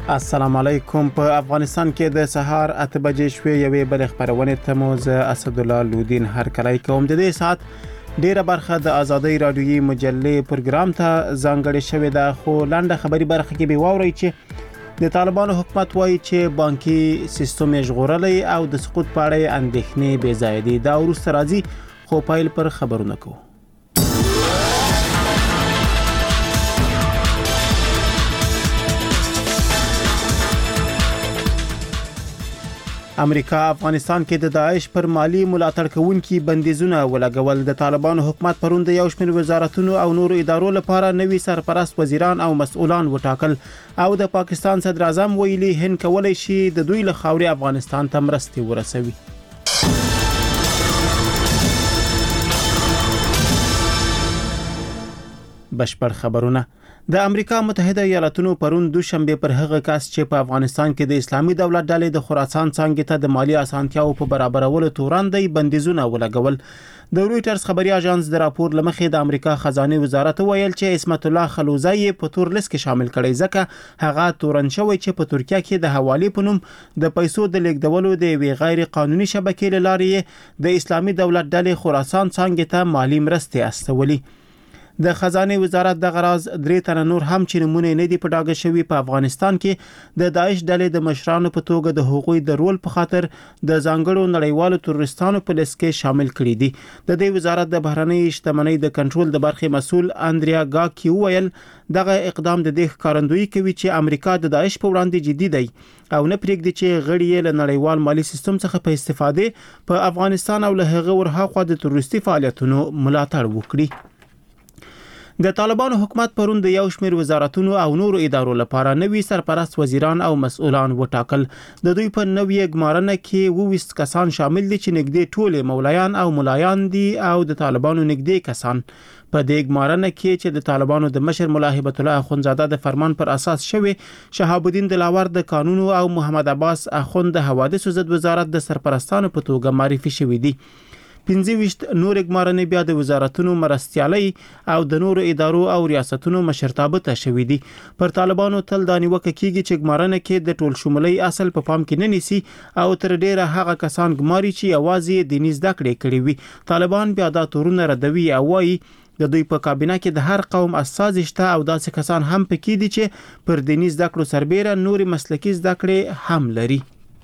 السلام علیکم. په افغانستان کې د سهار 8 بجې شوې یوې بل خبرونه ته مو زه اسد الله لودین هرکلی کوم. د دې سات ډیره برخه د آزادۍ رادیویي مجلې پروګرام ته ځانګړې شوې ده، خو لنډه خبري برخه کې به واورئ چې د طالبانو حکومت وایي چې بانکي سیستم یې ژغورلی او د سقوط په اړه اندېښنې بې ځایه دي. دا وروسته راځي، خو پیل پر خبرونه کوو. امریکا افغانستان کې د داعش پر مالی ملاتړ کوونکي بندیزونه ولګول. د طالبانو حکومت پرون د یو شمېر وزارتونو او نورو ادارو لپاره نوي سرپرست وزیران او مسؤلان وټاکل او د پاکستان صدر اعظم ویلي هند کولای شي د دوی له خاورې افغانستان ته مرستې ورسوي. بشپړ خبرونه. د امریکا متحده ایالاتونو پرون دوشنبه پر هغه کس چې په افغانستان کې د اسلامي دولت ډلې د خراسان څنګه ته د مالی اسانتیاو په برابرولو توراندې بندیزونه ولګول. د رويټرز خبري اژانس د راپور لمخې د امریکا خزانه وزارت ویل چې اسمت الله خلوزی په تور لیست کې شامل کړي، ځکه هغه تورن شوی چې په ترکیه کې د حوالی په نوم د پیسو د لیږدولو د وی غیر قانوني شبکې لارې د اسلامي دولت ډلې خراسان څنګه ته مالی مرستې استولي. د خزانه وزارت د غراز درې تنه نور هم چې نمونه نه دي په ډاګه شوی په افغانستان کې د داعش ډلې د مشرانو په توګه د حقوقي د رول په خاطر د ځانګړو نړیوالو تروریستانو په لیست کې شامل کړي دي. د دې وزارت د بهرنۍ شتمنۍ د کنټرول د برخې مسؤل اندریا گاکی ویل دغه اقدام د دې ښکارندویي کوي چې امریکا د داعش په وړاندې جدي دی او نه پرېږدي چې غړي یې له نړیوال مالی سیستم څخه په استفادې په افغانستان او له هغه ورهاخوا د تروریستي فعالیتونو ملاتړ وکړي. د طالبانو حکومت پرون د یو شمېر وزارتونو او نورو ادارو لپاره نوي سرپرست وزیران او مسؤلان وټاکل. د دوی په نوې ګمارنه کې 22 کسان شامل دي چې نږدې ټول مولایان او ملایان دي او د طالبانو نږدې کسان. په دې ګمارنه کې چې د طالبانو د مشر مولا هیبت الله اخونزاده د فرمان پر اساس شوی، شهاب الدین دلاور د قانون او محمد عباس اخوند د حوادث ضد وزارت د سرپرستانو په توګه معرفي شوی دي. 15 نور ګمارنې بیا د وزارتونو مرستیالي او د نورو ادارو او ریاستونو مشرتابه ته شوی دي. پر طالبانو تل د نیوکه کیږي چې ګمارنه کې د ټول شمولي اصل په پام کې نه نیسي او تر ډیره هغه کسان ګماري چې اوازې د نيز دکړې کړي وي. طالبان بیا دا تورونه ردوي او وايي د دوی په کابینه کې د هر قوم اساس شته او داسې کسان هم پکې دي چې پر د نيز دکړو سربېره نوري مسلکي زدکړې هم لري.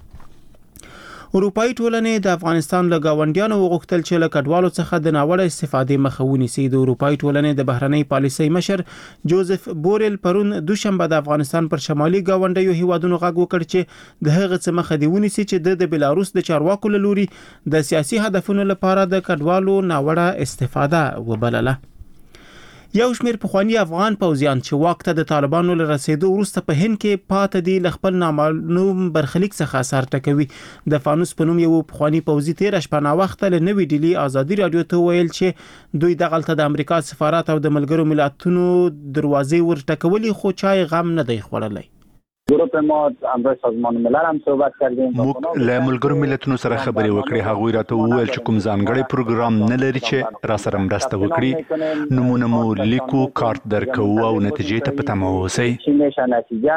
اروپایي ټولنې د افغانستان له گاونډیانو وغوښتل چې له کډوالو څخه د ناوړه استفادې مخه ونیسي. د اروپایي ټولنې د بهرنۍ پالیسۍ مشر جوزف بورل پرون دوشنبه د افغانستان پر شمالي گاونډیو هیوادونو غږ وکړ چې د هغه څه مخه دی ونیسي چې د بلاروس د چارواکو له لوري د سیاسي هدفونو لپاره د کډوالو ناوړه استفاده وبلله. یو شمېر پخوانی افغان پوځیان چې واک ته د طالبانو له رسیدو وروسته په هند کې پاتې دي له خپل نامعلوم برخلیک څخه اثر ټکوي. د فانوس په نوم یو پخوانی پوځي تیر شپه نا وخت له نوې ډیلی آزادي رادیو ته ویل چې دوی دغلته د امریکا سفارت او د ملګرو ملتونو دروازې ورټکولې، خو چای غم نه دی خوړلی. گروه ما همراه سازمان ملل هم صحبت کردیم. موږ له ملګرو ملتونو سره خبرې وکړې. هغوی راته وویل چې کوم ځانګړی پروګرام نه لري چې را سره مرسته وکړي. نمونه مو لیکو، کارت درکو او نتیجې ته په تمه اوسئ.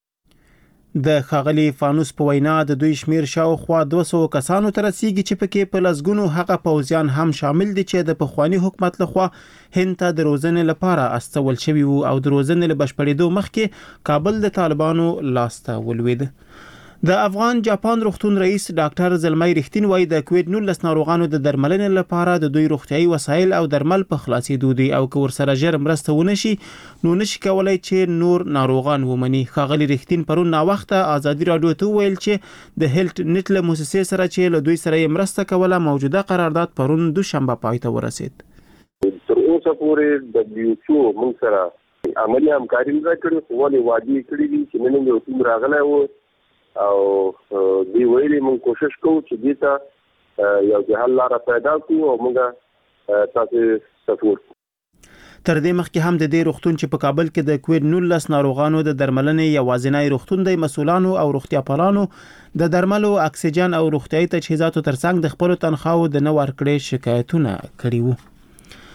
د خاغلی فانوس په وینا د دوی شمیر شاوخوا 200 کسانو ته رسیږي چې پکې په لسګونو هغه پوځیان هم شامل دي چې د پخوانی حکومت لخوا هند ته د روزنې لپاره استول شوی وو او د روزنې له بشپړېدو مخکې کابل د طالبانو لاسته ولوید. د افغان جاپان روغتون رئیس ډاکټر زلمي رښتین وایي د کووډ 19 ناروغانو د درملنې لپاره د دوی روغتيایي وسایل او درمل په خلاصېدو دي او که ورسره ژر مرسته ونشي نو نشي کولای چې نور ناروغان ومني. خاغلی رښتین پرون نا وخت آزادي رادیو ته ویل چې د هیلت نت له مؤسسې سره چې له دوی سره مرسته کوله موجوده قرارداد پرون دوشنبه پای ته ورسید. تر اوسه پورې د WHO موږ سره عملی همکاري وکړه، خو ولې وادي کړی دي چې نن یو ټیم راغلی وو او دی ویلي موږ کوشش کوو چې دې ته یو د حل لاره پیدا کړو او موږ تاسو سپورټ. تر دې مخکې هم د دې روغتون چې په کابل کې د کووډ 19 ناروغانو د درملنې یوازینی روغتون د مسؤلانو او روغتیا پالانو د درملو، اکسیجن او روغتیايي تجهیزاتو ترڅنګ د خپل تنخواو د نه ورکړې شکایتونه کړي وو.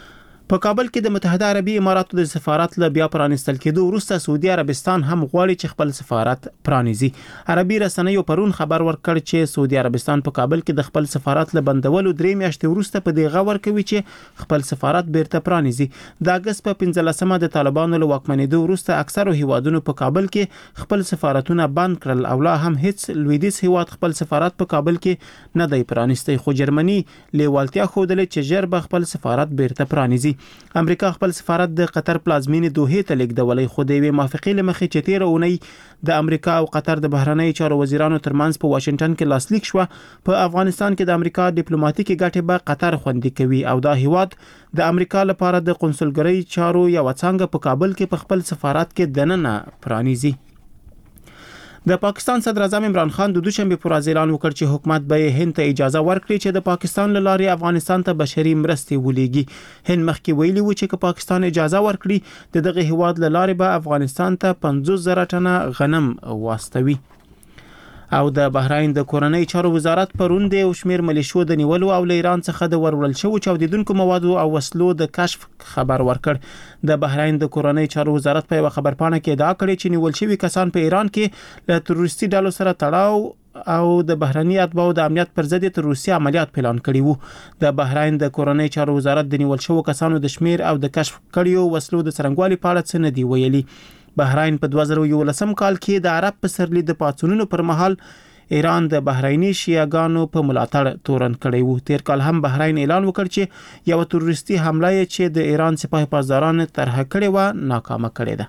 په کابل کې د متحده عربي اماراتو د سفارت له بیا پرانستل کېدو وروسته سعودي عربستان هم غواړي چې خپل سفارت پرانیزي. عربي رسنیو پرون خبر ورکړ چې سعودي عربستان په کابل کې د خپل سفارت له بندولو 3 میاشتې وروسته په دې غور کوي چې خپل سفارت بیرته پرانیزي. د اگست په 15مه د طالبانو له واکمنېدو وروسته اکثرو هیوادونو په کابل کې خپل سفارتونه بند کړل او لا هم هیڅ لویدیځ هیواد خپل سفارت په کابل کې نه دی پرانیستی، خو جرمني لیوالتیا ښودلې چې ژر به خپل سفارت بیرته پرانیزي. امریکا خپل سفارت د قطر پلازمینې دوحې ته لیږدولی، خو د یوې موافقې له مخې چې تېره اونۍ د امریکا او قطر د بهرنیو چارو وزیرانو ترمنځ په واشنگټن کې لاسلیک شوه، په افغانستان کې د امریکا ډیپلوماټیکي ګټې به قطر خوندي کوي او دا هیواد د امریکا لپاره د قونسلګرۍ چارو یوه څانګه په کابل کې په خپل سفارت کې دننه پرانیزي. د پاکستان صدر اعظم عمران خان د دوشنبه پر ورځ اعلان وکړ چې حکومت به هند ته اجازه ورکړي چې د پاکستان له لارې افغانستان ته بشري مرستې ولېږي. هند مخکې ویلي و چې که پاکستان اجازه ورکړي د دغه هیواد له لارې به افغانستان ته 50,000 ټنه غنم واستوي. او د بحرین د کورنۍ چارو وزارت پرون د یو شمېر ملیشو د نیولو او له ایران څخه د ورولل شوو چاودیدونکو موادو او وسلو د کشف خبر ورکړ. د بحرین د کورنۍ چارو وزارت په یو خبرپاڼه کې ادعا کړې چې نیول شوي کسان په ایران کې له تروریستي ډلو سره تړاو او د بهرني اتباعو د امنیت پر ضد تروریستي عملیات پلان کړي وو. د بحرین د کورنۍ چارو وزارت د نیول شوو کسانو د شمیر او د کشف کړیو وسلو د څرنګوالي په اړه څه نه دی ویلي. بحرین په 2011 کال کې د عرب پسرلي د پاڅونونو پر مهال ایران د بحرینی شیعاګانو په ملاتړ تورن کړی وو. تیر کال هم بحرین اعلان وکړ چې یو تروریستي حمله چې د ایران سپاه پاسداران طرح کړې و ناکامه کړې ده.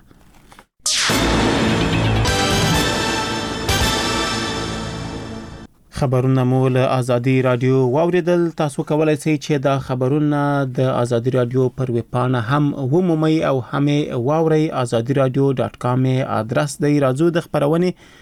خبرونه مو له آزادي رادیو واوریدل. تاسو کولای شئ چې دا خبرونه د آزادي رادیو پر ویب پاڼه هم ومومئ او هم واورئ. azadiradio.com ادرس دی. راځو د خبرونه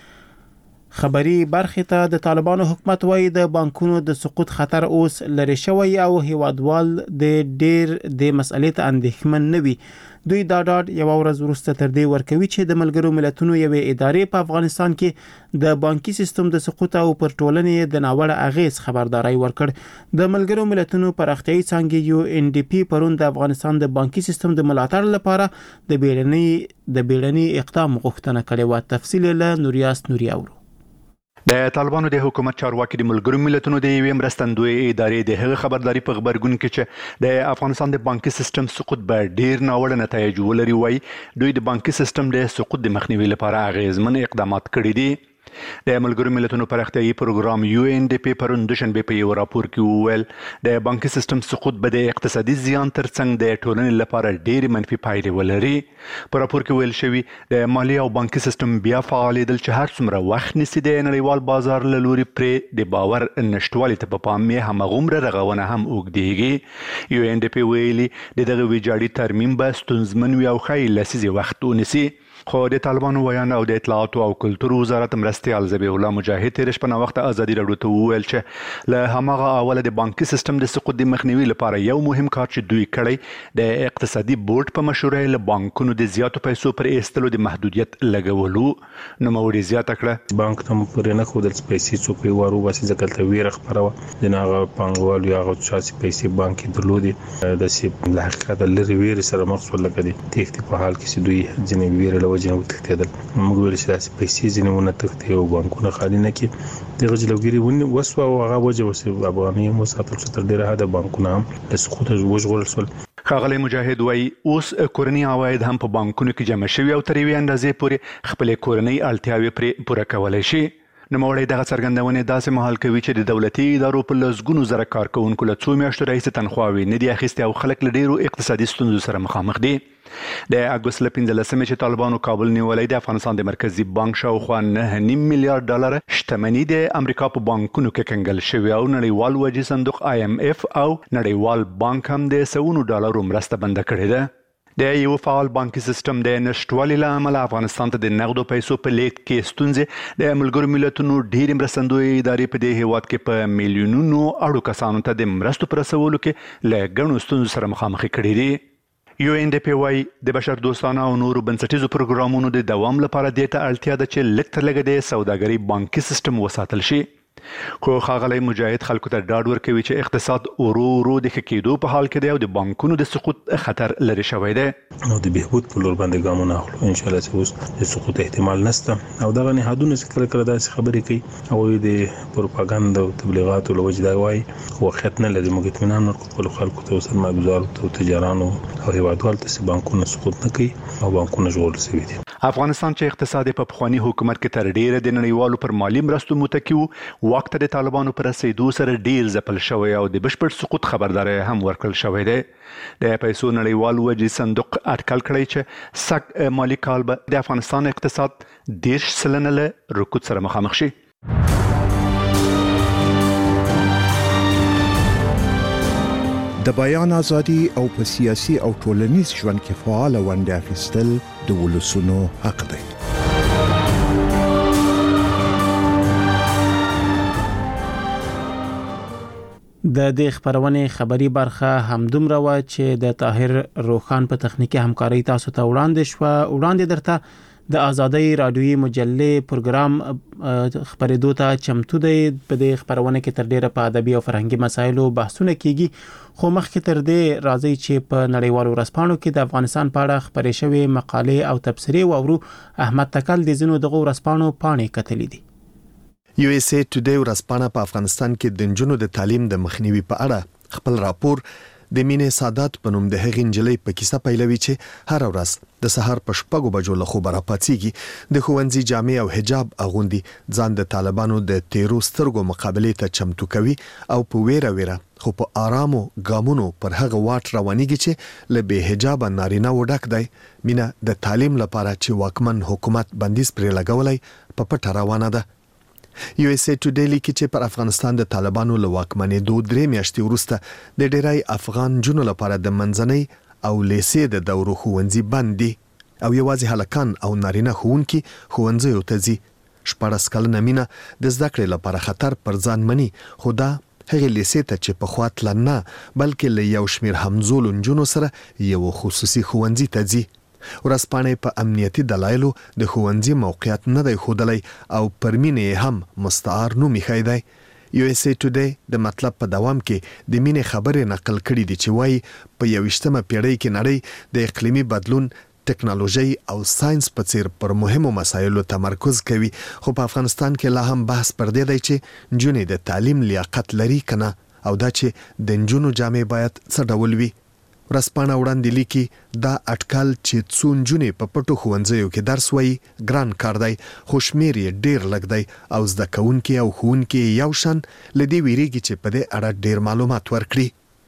خبري برخه ته. د طالبانو حکومت وايي د بانکونو د سقوط خطر اوس لري شوی او هیوادوال د ډیر د مسئلې ته اندېښمن نه وي. دوی دا ډاډ یو ورځ وروسته تر دې ورکوي چې د ملګرو ملتونو یوې ادارې په افغانستان کې د بانکي سیستم د سقوط او پر ټولنې د ناوړه اغیز خبرداري ورکړ. د ملګرو ملتونو پراختیایي څانګې UNDP پرون د افغانستان د بانکي سیستم د ملاتړ لپاره د بیړني اقدام غوښتنه کړې و. تفصیل له نوریاس نوري اورو. د طالبانو د حکومت چارواکي د ملګرو ملتونو د یوې مرستندوی ادارې د هغه خبرداري په خبرګون کې چې د افغانستان د بانکي سیستم سقوط به ډیر ناوړه نتایج ولري وایي دوی د بانکي سیستم د سقوط د مخنیوي لپاره اغیزمن اقدامات کړي دي. د ملګرو ملتونو پراختیایي پروګرام UNDP پرون دوشنبه په یو راپور کې وویل د بانکي سیستم سقوط به د اقتصادي زیان ترڅنګ د ټولنې لپاره ډېر منفي پایلې ولري. په راپور کې ویل شوی د مالی او بانکي سیستم بیا فعالېدل چې هر څومره وخت نیسي د نړیوال بازار له لوري پرې د باور نشټوالي ته په پام یې همغومره رغونه هم اوږدېږي. UNDP ویلي د دغه ویجاړي ترمیم به ستونزمن وي او ښایي لسیزې وخت ونیسي. خو د طالبانو ویاند او د اطلاعاتو او کلتور وزارت مرستیال ذبیح الله مجاهد تیر شپه وخت آزادي راډیو ته وویل چې له هماغه اوله د بانکي سیستم د سقوط د مخنیوي لپاره یو مهم کار چې دوی کړی د اقتصادي بورډ په مشوره له بانکونو د زیاتو پیسو پر ایستلو د محدودیت لګولو. نوموړي زیاته کړه بانک ته پر نه خو د پیسې څو په وارو باسي ځکه ته ویره خبره د ناغه پنګوال یا هغه چې پیسې بانک درلودي د سی له حقیقت لري ویره سره مخصوص لګدي تختی په حال کې چې دوی ځنې ویره وجنه وتښتیدل. موږ ویل چې داسې پیسې ځینې ونه تښتي او بانکونه خالي نه کړي. دغه جلوګیري وسوه او هغه وجه وسې افغاني مسافر تر ډیره حده بانکونه هم د سقوط وژغورل شول. ښاغلی مجاهد وایي اوس کورني عواید هم په بانکونو کې جمع شوي او تر یوې اندازې پورې خپلې کورنۍ اړتیاوې پرې پوره کولی شي. نوموړی دغه څرګندونې داسې مهال کوي چې د دولتي ادارو په لسګونو زره کارکوونکو له څو میاشتو راهیسې تنخواوې نه دي اخیستې او خلک له ډیرو اقتصادي ستونزو سره مخامخ دي. د اګوست له 15مې چې طالبانو کابل نیولی د افغانستان د مرکزي بانک شاوخوا 9.5 میلیارډ ډالر شتمني د امریکا په بانکونو کې کنګل شوې او نړیوال وجې صندوق IMF او نړیوال بانک هم د سوونو ډالرو مرسته بنده کړې ده. د یو فعال بانکي سیستم د نشټوالي له امله افغانستان ته د نغدو پیسو په لیږد کې ستونزې د ملګرو ملتونو ډېرې مرستندویې ادارې په دې هیواد کې په میلیونونو اړو کسانو ته د مرستو په رسولو کې له ګڼو ستونزو سره مخامخ کړي دي. UNDP وايي د بشر دوستانه او نورو بنسټیزو پروګرامونو د دوام لپاره دې ته اړتیا ده چې لږ تر لږه د سوداګرۍ بانکي سیستم وساتل شي. خو ښاغلی مجاهد خلکو ته ډاډ ورکوي چې اقتصاد ورو ورو د ښه کېدو په حال کې دی او د بانکونو د سقوط خطر لرې شوی دی. نو د بهبود په لور باندې ګامونه اخلو ان شاء الله چې اوس د سقوط احتمال نشته او دغه نهادونه چې کله کله داسې خبرې کوي او د پروپاګاندا او تبلیغاتو له وجې دا وایي خو وخت نه لري موږ اطمینان ورکړو خپل خلکو ته سرمایه‌ګزارو ته تجارانو او هیوادوالو ته چې بانکونه سقوط نه کوي او بانکونه ژغورل شوي دي. افغانستان چې اقتصاد په پخوانی حکومت کې تر ډیره د نړیوالو پر مالی مرستو متکی وو، واک ته د طالبانو پر رسیدو سره ډیر ځپل شوی او د بشپړ سقوط خبرداري هم ورکړل شوی دی. د پیسو نړیوال وجې صندوق اټکل کړی چې سږ مالی کال به د افغانستان اقتصاد 10% له رکود سره مخامخ شي. د بیان ازادي او په سیاسي او ټولنیز ژوند کې فعال ونډه اخیستل د ولسونو حق دی. د دې خبرونې خبري برخه همدومره و چې د طاهر روخان په تخنیکی همکاري تاسو ته وړاندې درته د آزادۍ رادیویي مجلې پروګرام خبرېدو ته چمتو دی. په دې خبرونه کې تر ډیره په ادبي او فرهنګي مسایلو بحثونه کیږي، خو مخکې تر دې راځي چې په نړیوالو ورځپاڼو کې د افغانستان په اړه خبرې شوې مقالې او تبصرې واورو. احمد تکل د ځینو دغه ورځپاڼو پاڼې کتلې دي. USA Today ورځپاڼه په افغانستان کې د نجونو د تعلیم د مخنیوي په اړه خپل راپور د مینې سادات په نوم د هغې نجلۍ په کیسه پیلوي چې هر ورځ د سحر په 6 بجو له خوبه راپاڅیږي، د ښوونځي جامې او حجاب اغوندي، ځان د طالبانو د تیرو سترګو مقابلې ته چمتو کوي او په ویره خو په آرامو ګامونو پر هغه واټ روانيږي چې له به حجاب نارینه وډک دی. مینه د تعلیم لپاره چې واکمن حکومت بندیز پرې لګولای په پټه روانه ده. USA Today لیکي چې پر افغانستان د طالبانو له واکمنېدو 3 میاشتې وروسته د ډیری افغان جنو لپاره د منځنۍ او لیسې د دورو ښوونځي بند دي او یوازې هلکان او نارینه ښوونکي ښوونځیو ته ځي. 14 کلنه مینه د زده کړې لپاره خطر پر ځان مني، خو دا هغه لیسې ته چې په خوا تله نه بلکې له یو شمیر همزولو نجونو سره یو خصوصي ښوونځي ته ځي. ورځپاڼې په امنیتي دلایلو د ښوونځي موقعیت نه دی ښودلی او پر مینې هم مستعار نوم ایښی دی. USA Today د مطلب په دوام کې د مینې خبرې نقل کړي دي چې وایي په 21مه پیړۍ کې نړۍ د اقلیمي بدلون، ټکنالوژي او ساينس په څیر پر مهمو مسایلو تمرکز کوي، خو په افغانستان کې لا هم بحث پر دې دی چې نجونې د تعلیم لیاقت لري کنه او دا چې د نجونو جامې باید څه ډول وي. ورځپاڼه وړاندې لیکي دا اټکل چې څو نجونې په پټو ښوونځیو کې درس وایي ګران کار دی، خو شمیر یې ډیر لږ دی او زده کوونکي او ښوونکي یو شان له دې ویریږي چې په دې اړه ډیر معلومات ورکړي.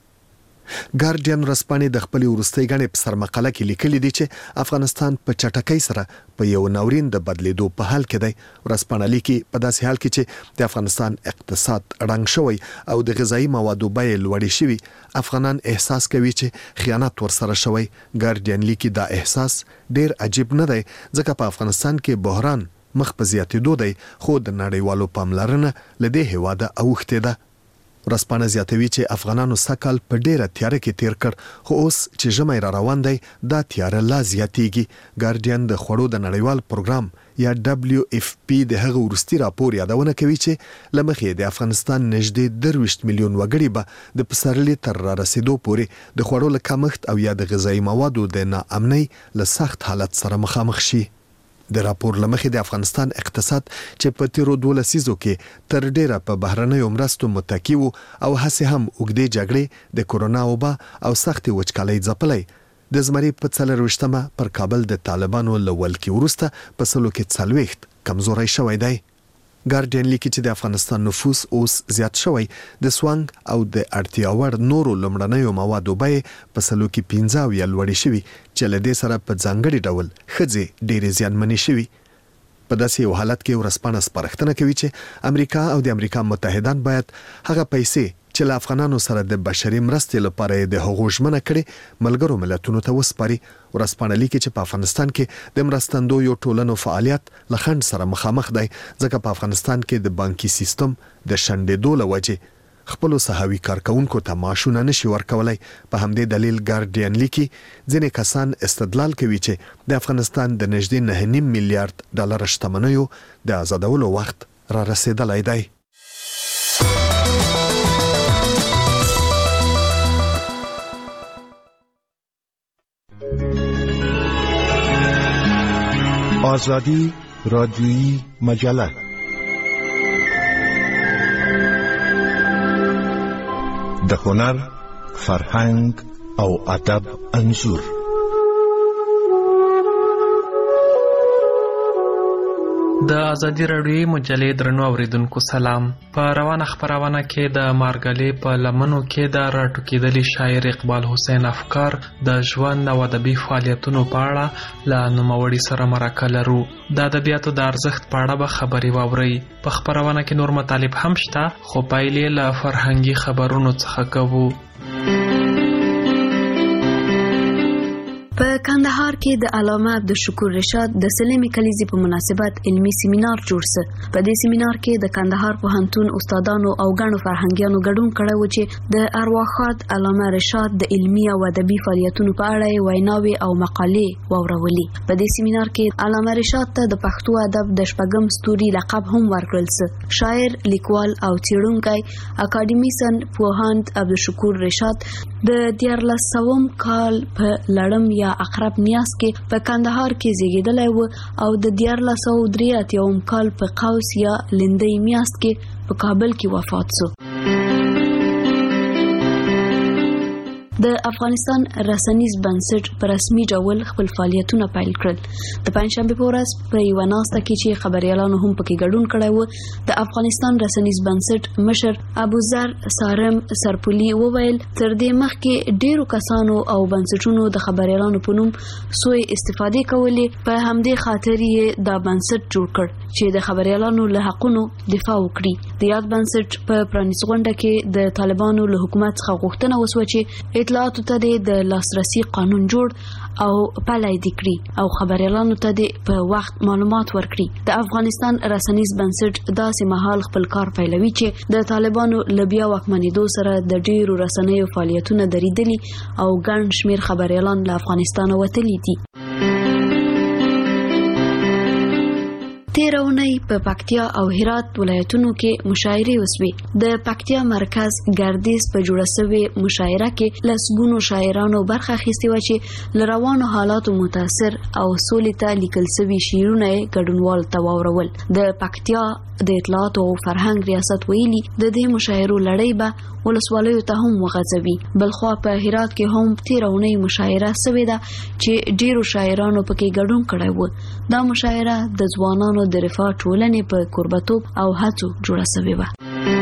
ګارډین ورځپاڼې د خپل وروستۍ غاڼې په سرمقاله کې لیکلي دي چې افغانستان په چټکۍ سره په یو ناورین د بدلیدو په حال کې دی. ورځپاڼه لیکي په داسې حال کې چې د افغانستان اقتصاد ړنګ شوی او د غذایی موادو بیې لوړې شوي، افغانان احساس کوي چې خیانت ورسره شوی. ګارډین لیکي دا احساس ډیر عجیب نه دی ځکه په افغانستان کې بحران مخ په زیاتېدو دی، خو د نړیوالو پاملرنه له دې هیواده اوښتې ده. ورځپاڼه زیاتوي چې افغانانو سکهال په ډیره تیاره کې تیر کړ، خو اوس چې ژمی را روان دی دا تیاره لا زیاتیږي. ګارډین د خوړو د نړیوال پروګرام یا WFP د هغه وروستي راپور یادونه کوي چې لمخې د افغانستان نږدې 23 میلیون وګړي به د پسرلي تر را رسیدو پورې د خوړو له کمښت او یا د غذایی موادو د ناامنۍ له سخت حالت سره مخامخ شي. د راپور لمخې د افغانستان اقتصاد چې په تیرو 12 لسیزو کې تر ډیره په بهرنیو مرستو متکی وو او هڅې هم اوږدې جګړې د کورونا وبا او سختې وچکالۍ ځپلی، د زمري په 24مه پر کابل د طالبانو له ولکې وروسته په سلو کې 40 کمزوری شوی دی. ګارډین لیکي چې د افغانستان نفوس اوس زیات شوی، د سوانګ او د اړتیا وړ نورو لومړنیو موادو بیې په سلو کې 15 یا لوړې شوي چې له دې سره په ځانګړي ډول ښځې ډېرې زیانمنې شوي. په داسې یو حالت کې ورځپاڼه سپارښتنه کوي چې امریکا او د امریکا متحدان باید هغه پیسې چې له افغانانو سره د بشري مرستې لپاره د هغو ژمنه کړې ملګرو ملتونو ته وسپاري. ورځپاڼه لیکي چې په افغانستان کې د مرستندویو ټولنو فعالیت له خنډ سره مخامخ دی ځکه په افغانستان کې د بانکي سیستم د شنډېدو له وجې خپل سهاوي کارکونکو ته معاشونه نشي ورکولای. په همدې دلیل ګارډین لیکي ځینې کسان استدلال کوي چې د افغانستان د نږدې 9.5 میلیارډ ډالر شتمنیو د آزادولو وخت را رسیدلی دی. آزادی رادیویی مجله. د هنر، فرهنګ او ادب انځور. د ازادي راډیویي مجلې درنو اوریدونکو سلام. په روانه خبرونه کې د مارګلې په لمنو کې د راټوکېدلي شاعر اقبال حسین افکار د ژوند او ادبي فعالیتونو په اړه له نوموړي سره مرکه لرو. د ادبیاتو د ارزښت په اړه به خبرې واورئ. په خبرونه کې نور مطالب هم شته، خو پایلې له فرهنګي خبرونو څخه کوو. په کندهار کې د علامه عبدالشکور رشاد د سلمې کلیزې په مناسبت علمي سیمینار جوړ شو. په دې سیمینار کې د کندهار پوهنتون استادانو او ګڼو فرهنګیانو ګډون کړی و چې د ارواښاد علامه رشاد د علمي او ادبي فعالیتونو په اړه ویناوې او مقالې واورولې. په دې سیمینار کې علامه رشاد ته د پښتو ادب د شپږم ستوري لقب هم ورکړل شو. شاعر، لیکوال او څېړونکی اکاډمیسن پوهاند عبدالشکور رشاد د 1400 کال په لړم یا اقرب نیاز کې په کندهار کې زیږیدلی و او د 1483 کال په قوس یا لندۍ میاشت کې په کابل کې وفات شو. د افغانستان رسنیز بنسټ په رسمي ډول خپل فعالیتونه پیل کړل. د پنځشنبه په ورځ په یوه ناسته کې چې خبريالانو هم پکې ګډون کړی و، د افغانستان رسنیز بنسټ مشر ابوذر سارم سرپولي وویل تر دې مخکې ډیرو کسانو او بنسټونو د خبريالانو په نوم سوء استفادې کولې، په همدې خاطر یې دا بنسټ جوړ کړ چې د خبريالانو له حقونو دفاع وکړي. د یاد بنسټ په پرانیست غونډه کې د طالبانو له حکومت څخه غوښتنه وشوه چې اطلاعاتو ته د لاسرسي قانون جوړ او پلي کړي او خبريالانو ته په وخت معلومات ورکړي. د افغانستان رسنیز بنسټ داسې مهال خپل کار پیلوي چې د طالبانو له بیا واکمنېدو سره د ډیرو رسنیو فعالیتونه دریدلي او ګڼ شمیر خبريالان له افغانستان وتلي دي. تیرونی په پکتیا او هرات ولایتونو کې مشاعرې وسوي. د پکتیا مرکز ګردیز په جوړه شوې مشاعره کې لسګونو شاعرانو برخه اخیستې و چې لروانو حالاتو متاثر او سولې ته لیکل شوي شعرونه ګډونوال ته واورول. د پکتیا د اطلاعات او فرهنګ ریاست ویلي د دې مشاعرو لړۍ به ولسوالیو ته هم وغځوي. بلخوا په هرات کې هم تیرونی مشاعره شوې ده چې ډیرو شاعرانو پکې ګډون کړی و. دا مشاعره د ځوانانو د رفاه ټولنې په کوربتوب او هڅو جوړه شوې وه.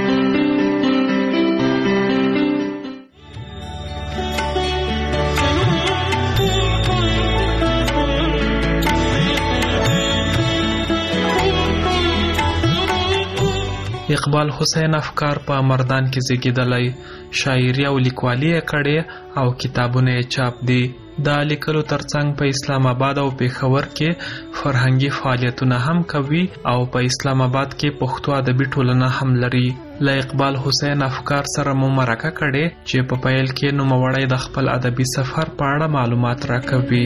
اقبال حسین افکار په مردان کې زیږیدلی، شاعري او لیکوالي یې کړې او کتابونه یې چاپ دي. د لیکلو ترڅنګ په اسلام آباد او پېښور کې فرهنګي فعالیتونه هم کوي او په اسلام آباد کې پښتو ادبي ټولنه هم لري. له اقبال حسین افکار سره مو مرکه کړې چې په پیل کې نوموړی د خپل ادبي سفر په اړه معلومات راکوي.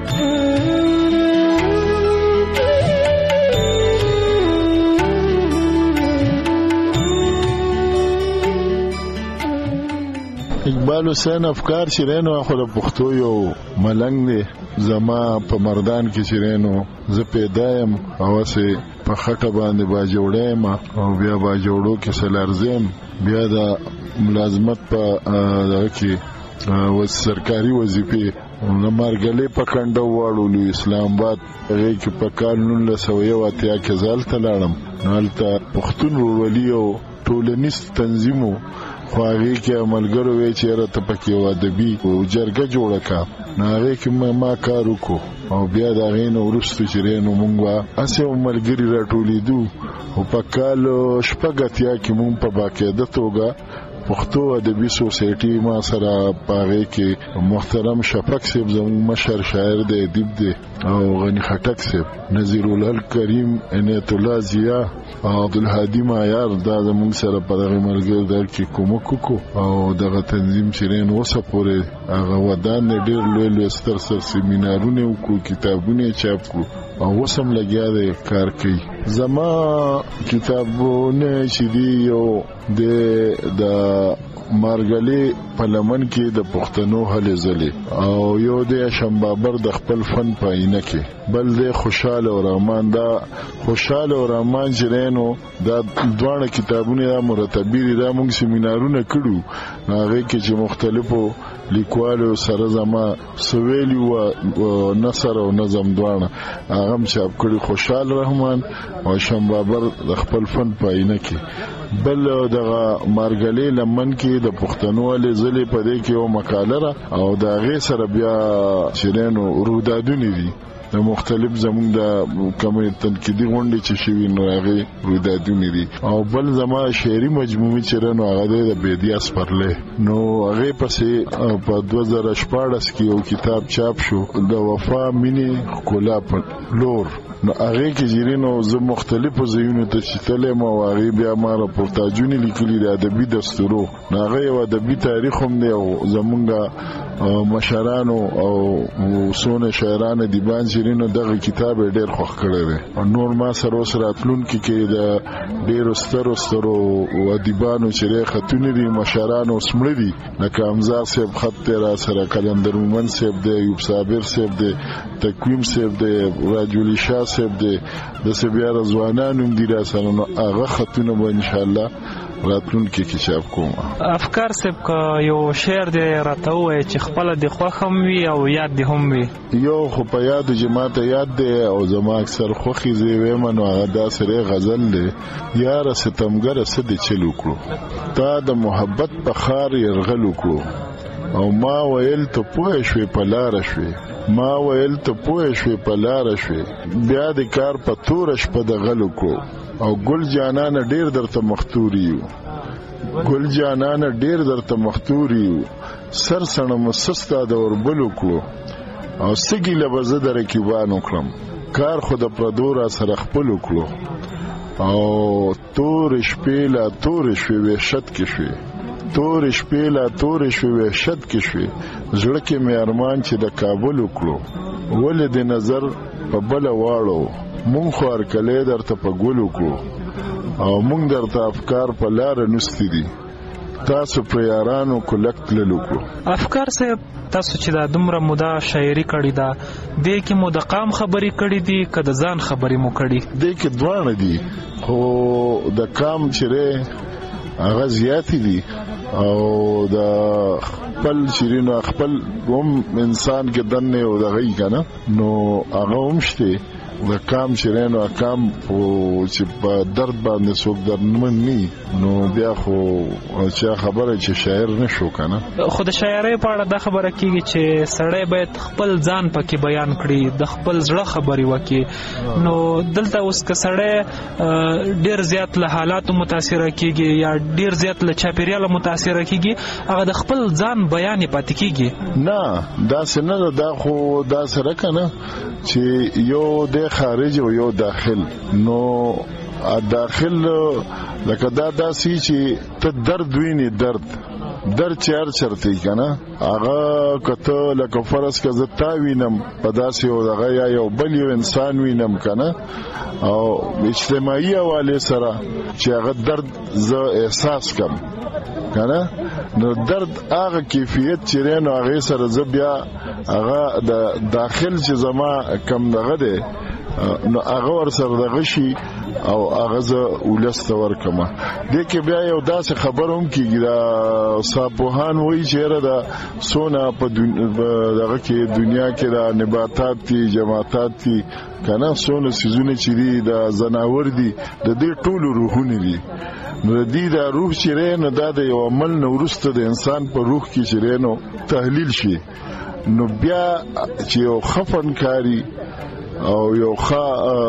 اقبال حسین افکار شیرینو خو د پښتو یو ملنګ دی. زما په مردان کې شیرینو زه پیدا یم او سه په خټه باندې باجوړې ما او بیا باجوړو کې سلارزم بیا د ملازمت په دغه کې سرکاري وظیفه نمارګلې په کنده واړو اسلام آباد هغه کې په کال 1980 کې ځل تلاړم. نالته پښتون ورولي او ټولنیز تنظیمو خو هغه کې عملګرو وی چې راته پکې و ادبي او جرګه جوړه کا هغه کې ما کار وکړو او بیا دا غینو ورستو چې رینو مونږه اسه عملګری راټولیدو او په کال شپږتیا کې مونږ په باقاعده توګه پښتو ادبي سوسایټي ما سره پاره کې محترم شفق صاحب زموږ مشر شاعر دی ادیب دی او غنی خټک صاحب، نذیر الهل کریم، عنایت الله ضیا او عبدالهادي معیار دا زموږ سره په دغه ملګرو در کې کومک وکړو او دغه تنظیم شیرین اوسه پورې هغه ودان ډېر لوی ستر سیمینارونه وکړو، کتابونه چاپ کړو او اوسم لګیا دی کار کوي. زما کتابونه چې دی یو د مارګلی په لمن کې د پښتنو هلې ځلې او یو د شمبابر د خپل فن په عینه کې بل د خوشاله او رحمان دا خوشاله او رحمان جرینو دا دوه کتابونه دا مرتبی دا موږ سیمینارونه کړو هغه کې چې مختلفو لیکوالو سره زما سویلی او نصر او نظم دوانه هغه چاپ کړی خوشاله رحمان او شمبابر د خپل فن په عینه کې بل دغه مارګلی لمن کې د پښتنو له ځلې په دې کې یو مقاله را او دا غي سره بیا چرینو رودادونه دي د مختلف زمون د کومې تنقیدي غونډې چې شوي نو هغه رودادونه دي او بل زما شعري مجموعه چرنو هغه د بيدیاس پرله نو هغه پسې په 2014 کې یو کتاب چاپ شو د وفا مینی کولا په لور نو هغه کې جیرینو زه مختلفو ځایونو ته چتلې مو هغه بیا ما راپورتاجونه لیکلي د ادبي دستورو هغه یو ادبي تاریخ هم دی او زمونږه مشرانو او سونه شاعرانو دی باندې جیرینو دغه کتاب ډېر خوښ کړی دی او نور ما سره راتلون کې د ډېر سترو ادیبانو چې خطونه دي مشرانو سمړي دي لکه امزار صاحب خط را سره کلندر مومن صاحب دی یوب صابر صاحب دی تقویم صاحب دی راجولی شاه صاحب دی د سبیا رضوانانو دی را سره نو هغه خطونه به ان شاء الله راتلون کې چاپ کوم افکار صاحب کا یو شعر دی راته وای چې خپل د خوخم وی او یاد دی هم وی یو خو په یاد جماعت یاد دی او زما اکثر خوخي زی ومنو هغه د سره غزل دی یار ستمګر سد چلو کړو تا د محبت په خار يرغل وکړو او ما ویل ته پوه شوې په لار شوې ما ویل ته پوه شوې په لار شوې بیا د کار په تور شپه د غلو کو او ګل جانان ډیر درته مختوري ګل جانان ډیر درته مختوري سر سن مسستا د وربلو کړو او سګي لبزه در کیوان وکړم کار خود پردور سره خپل وکړو او تور شپې لا تور شوې وحشت کې شوې تور شپې لا تور شوې وحشت کې شوې زړه کې مې ارمان چې د کابل وکړو ولې د نظر په بل واړو مونږ خو ارکلې درته په ګلو کو او مونږ درته افکار په لار نستی دي تاسو پر یارانو کولکت لکو افکار صاحب تاسو چې دا دومره مودا شاعري کړی دا دې کې مو د قام خبري کړی دي که د ځان خبري مو کړی دې کې دوانه دي خو د قام چیرې هغه زیات دي او د خپل شیرینو خپل هم انسان کې دنه او دغه کنه نو هغه هم شته د کام شیرینو کام چې په درد باندې څوک درمن ني نو بیا خو چې خبره چې شاعر نشو کنه خو د شاعرۍ په اړه دا خبره کیږي چې سړی باید خپل ځان پکې بیان کړي د خپل زړه خبري وکړي نو دلته اوس که سړی ډیر زیات له حالاتو متاثر کیږي یا ډیر زیات له چاپیریال متاثر کیږي هغه د خپل ځان بیان پاتې کیږي نه دا څنګه دا خو دا سره کنه چې یو د خارج او یو داخل نو داخل لکه دا داسي چې ته درد ویني درد چرته کنه هغه کته لکه فرض که زتا وینم په داسې او دغه یا یو بل یو انسان وینم کنه او اجتماعي حواله سره چې هغه درد زه احساس کم کنه نو درد هغه کیفیت چې رینو هغه سره زه بیا هغه د داخل چې زما کم دغه ده نو هغه ور سره دغه شي او هغه ز ولست ورکمه د کې بیا یو داسې خبر هم کیږي دا صاحبوهان وایي چې دا سونا په دغه کې دنیا کې دا نباتات دي جماعتات دي کنه سونه سيزونه چې دي دا زناور دي د دې ټولو روحونه دي نو دې دا روح چې رینو دا د یو عمل نو ورسته د انسان په روح کې چې رینو تحلیل شي نو بیا چې یو خفنکاری او یو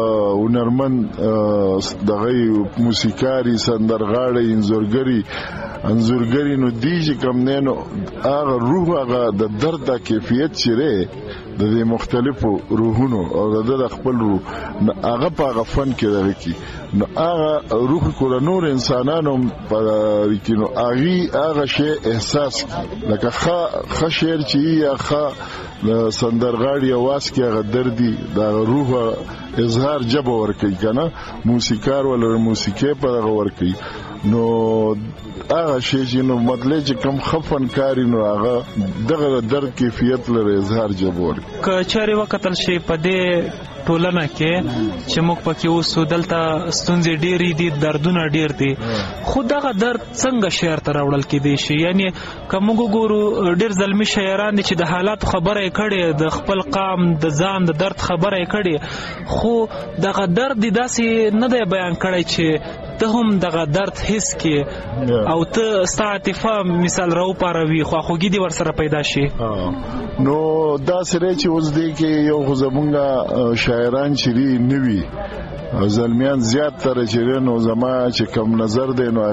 هنرمند دغه موسیقاری سندرغاړی انځورګری انځورګری نو دی چې کم نه نو هغه روح هغه د درد د کیفیت چیرې د مختلفو روحونو او د خپل روح هغه په غفن کې درکې نو هغه روح کول نور انسانانو په کینو هغه شی احساس لکه ښه شعر چې یا ښه سندرغاړي आवाज کې هغه دردي د روح اظهار جبه ورکوي کنه موسیقار ولر موسیقي په هغه ورکوي نو هغه شی چې نو مطلب چې کم خفن کاری نو هغه دغه درد کیفیت لري اظهار جبه ورکوي کچاري وکتل شي په دې ټولنه کې چې موږ پکې اوسو دلته ستونزې ډېرې دي دردونه ډېر دي خو دغه درد څنګه شعر ته راوړل کېدی شي یعنی که موږ ګورو ډېر زلمي شاعران دي چې د حالاتو خبره یې کړې د خپل قام د ځان د درد خبره یې کړې خو دغه درد داسې نه دی بیان کړی چې ته هم دغه درد حس کې او ته ستا عاطفه مثال راوپاروي خواخوږي دې ورسره پیدا شي نو دا سره چې اوس دی کې یو خو زمونږ شاعران چې نوي زلمیان زیات تر چې نو زما چې کم نظر دی نو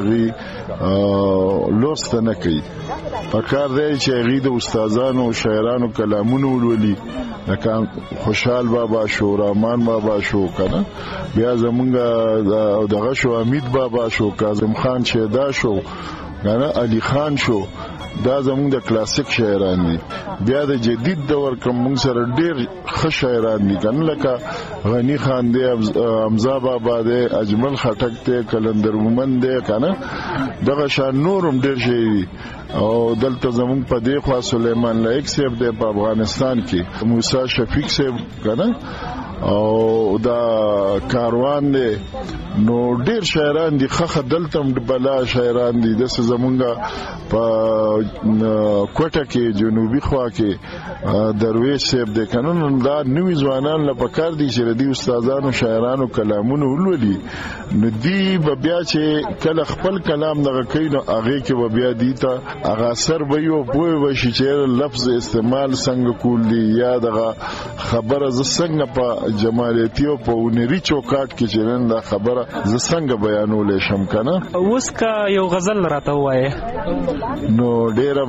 هغه لوست نه کوي پکار دی چې هغه د استادانو شاعرانو کلامونه ولولي لکه خوشحال بابا شو رحمان بابا شو کنه بیا زمونږ دغه شو امید بابا شو کاظم خان شیدا شو کنه علی خان شو دا زمونږ د کلاسیک شاعران دي بیا د جدید دور کوم موږ سره ډېر ښه شاعران دي کنه لکه غنی خان دی حمزه بابا دی اجمل خټک دی کلندر مومن دی کنه دغه شان نورم ډېر شي او دلته زمونږ په دې خوا سلیمان لایق صاحب دی په افغانستان کې موسی شفیق صاحب کنه او دا کاروان دی نو ډیر شاعران دي خخ دلتم بلا شاعران دي د زمونږه په کوټه کې جنوبي خوا کې درویش صاحب د قانون دا نوې ځوانان لپاره دي چې د استادانو شاعرانو کلامونه ولولي نو دی بیا چې کله خپل کلام دغه کوي نو هغه کې بیا دی ته هغه اثر به یو پوي وشي چې لفظ استعمال څنګه کول دي یا دغه خبره ز څنګه په جمالیتی او په ونری چوکاټ کې چې دا خبره ز څنګه بیانول شم کنه اوس کا یو غزل راته وایي نو ډیره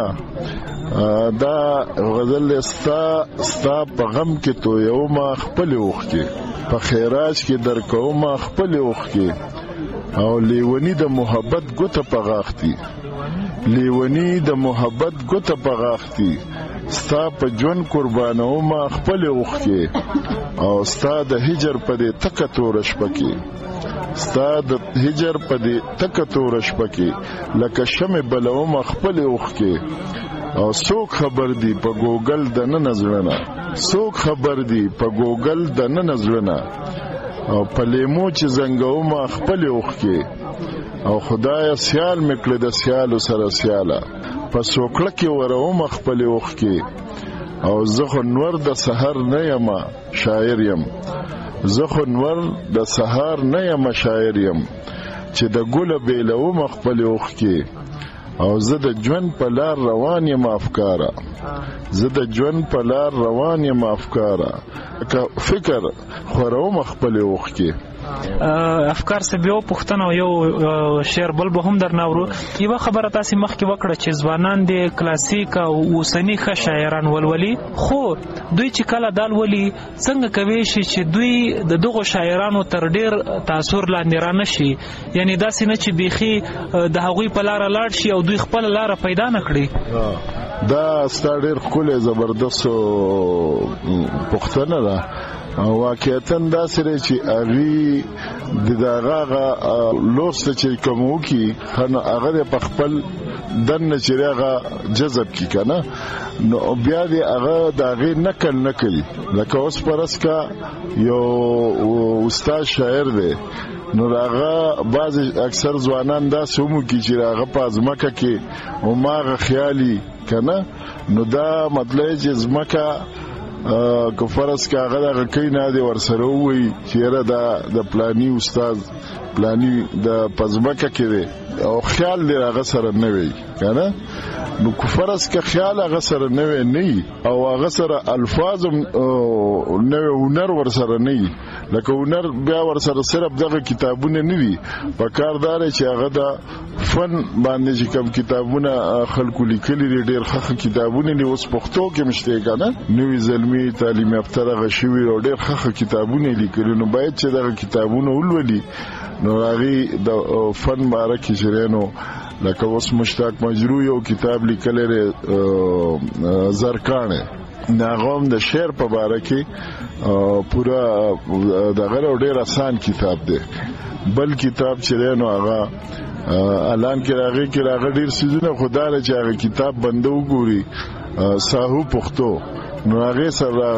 مننه دا غزل ستا په غم کې تو یو ما خپل وخ کې په خیراج کې درکو ما خپل وخ کې او لیونی د محبت ګوته په غاختي لیونی د محبت ګوته په غاختي ستا په جون قربانو ما خپل وخ کې او ستا د هجر په دې تک تورش پکې ستا د هجر په دې تک تورش پکې لکه شمع بلو ما خپل وخ کې او څوک خبر دی په ګوګل د نه نظرنا څوک خبر دی په ګوګل د نه نظرنا او په لیمو چې زنګو ما خپل وخ کې او خدای سیال مکړه د سیالو سره سیاله په سوکړه کې ورو خپل وخ کې او زخه نور د سحر نه یم شاعر یم زخه نور د سحر نه یم شاعر یم چې د ګل بیلو خپل وخ کې او زه د ژوند په لار روان یم افکارا زه د ژوند په لار روان یم افکارا که فکر خورو خپل وخ کې افکار څه به پښتنه یو شعر بل به هم درناورو یو خبره تاسو مخکې وکړه چې ځوانان د کلاسیک او اوسنی ښه شاعران ولولي خو دوی چې کله دال ولي څنګه کوي چې دوی د دغه شاعرانو تر ډیر تاثیر لاندې را نشي یعنی داسې نه چې بيخي د هغوی په لار لاړ شي او دوی خپل لار پیدا نکړي دا ستاره خپل زبردست پښتنه ده واقعیتاً دا سره چې اغي د دغه لوست چې کومو کی خنه هغه په خپل دن چیرغه جذب کی کنه نو بیا دی هغه دغه نقل نه کوي لکه اوس پرس کا یو استاد شاعر دی نو هغه بعض اکثر ځوانان دا سومو کی چې هغه په ځمکه کې او ماغه خیالي کنه نو دا مطلب چې ځمکه که فرض کا هغه کوي نه دی ورسره وي چیرې د پلانی استاد پلانی د پزماکه کې او خیال دی هغه سره نه وي کنه نو کفرس که خیال هغه سره نه او هغه سره الفاظ نه هنر ور سره نه لکه هنر بیا ور سره صرف دغه کتابونه نه دي په کاردار چې هغه د فن باندې چې کوم کتابونه خلکو لیکلي ډېر ښه کتابونه دي اوس پښتو کې مشته کنه نوې زلمی تعلیم یافته غشوي او ډېر ښه کتابونه لیکلي نو باید چې دغه کتابونه ولولي نو هغه د فن باره کې شرینو لکه اوس مشتاق مجروح یو کتاب لیکلی زرکانه ناغوم د شعر په باره کې پورا دغه ډېر آسان کتاب دی بل کتاب چې نو هغه اعلان کې راغی ډېر سيزونه خدای چې هغه کتاب بندو ګوري ساهو پښتو نو هغه سره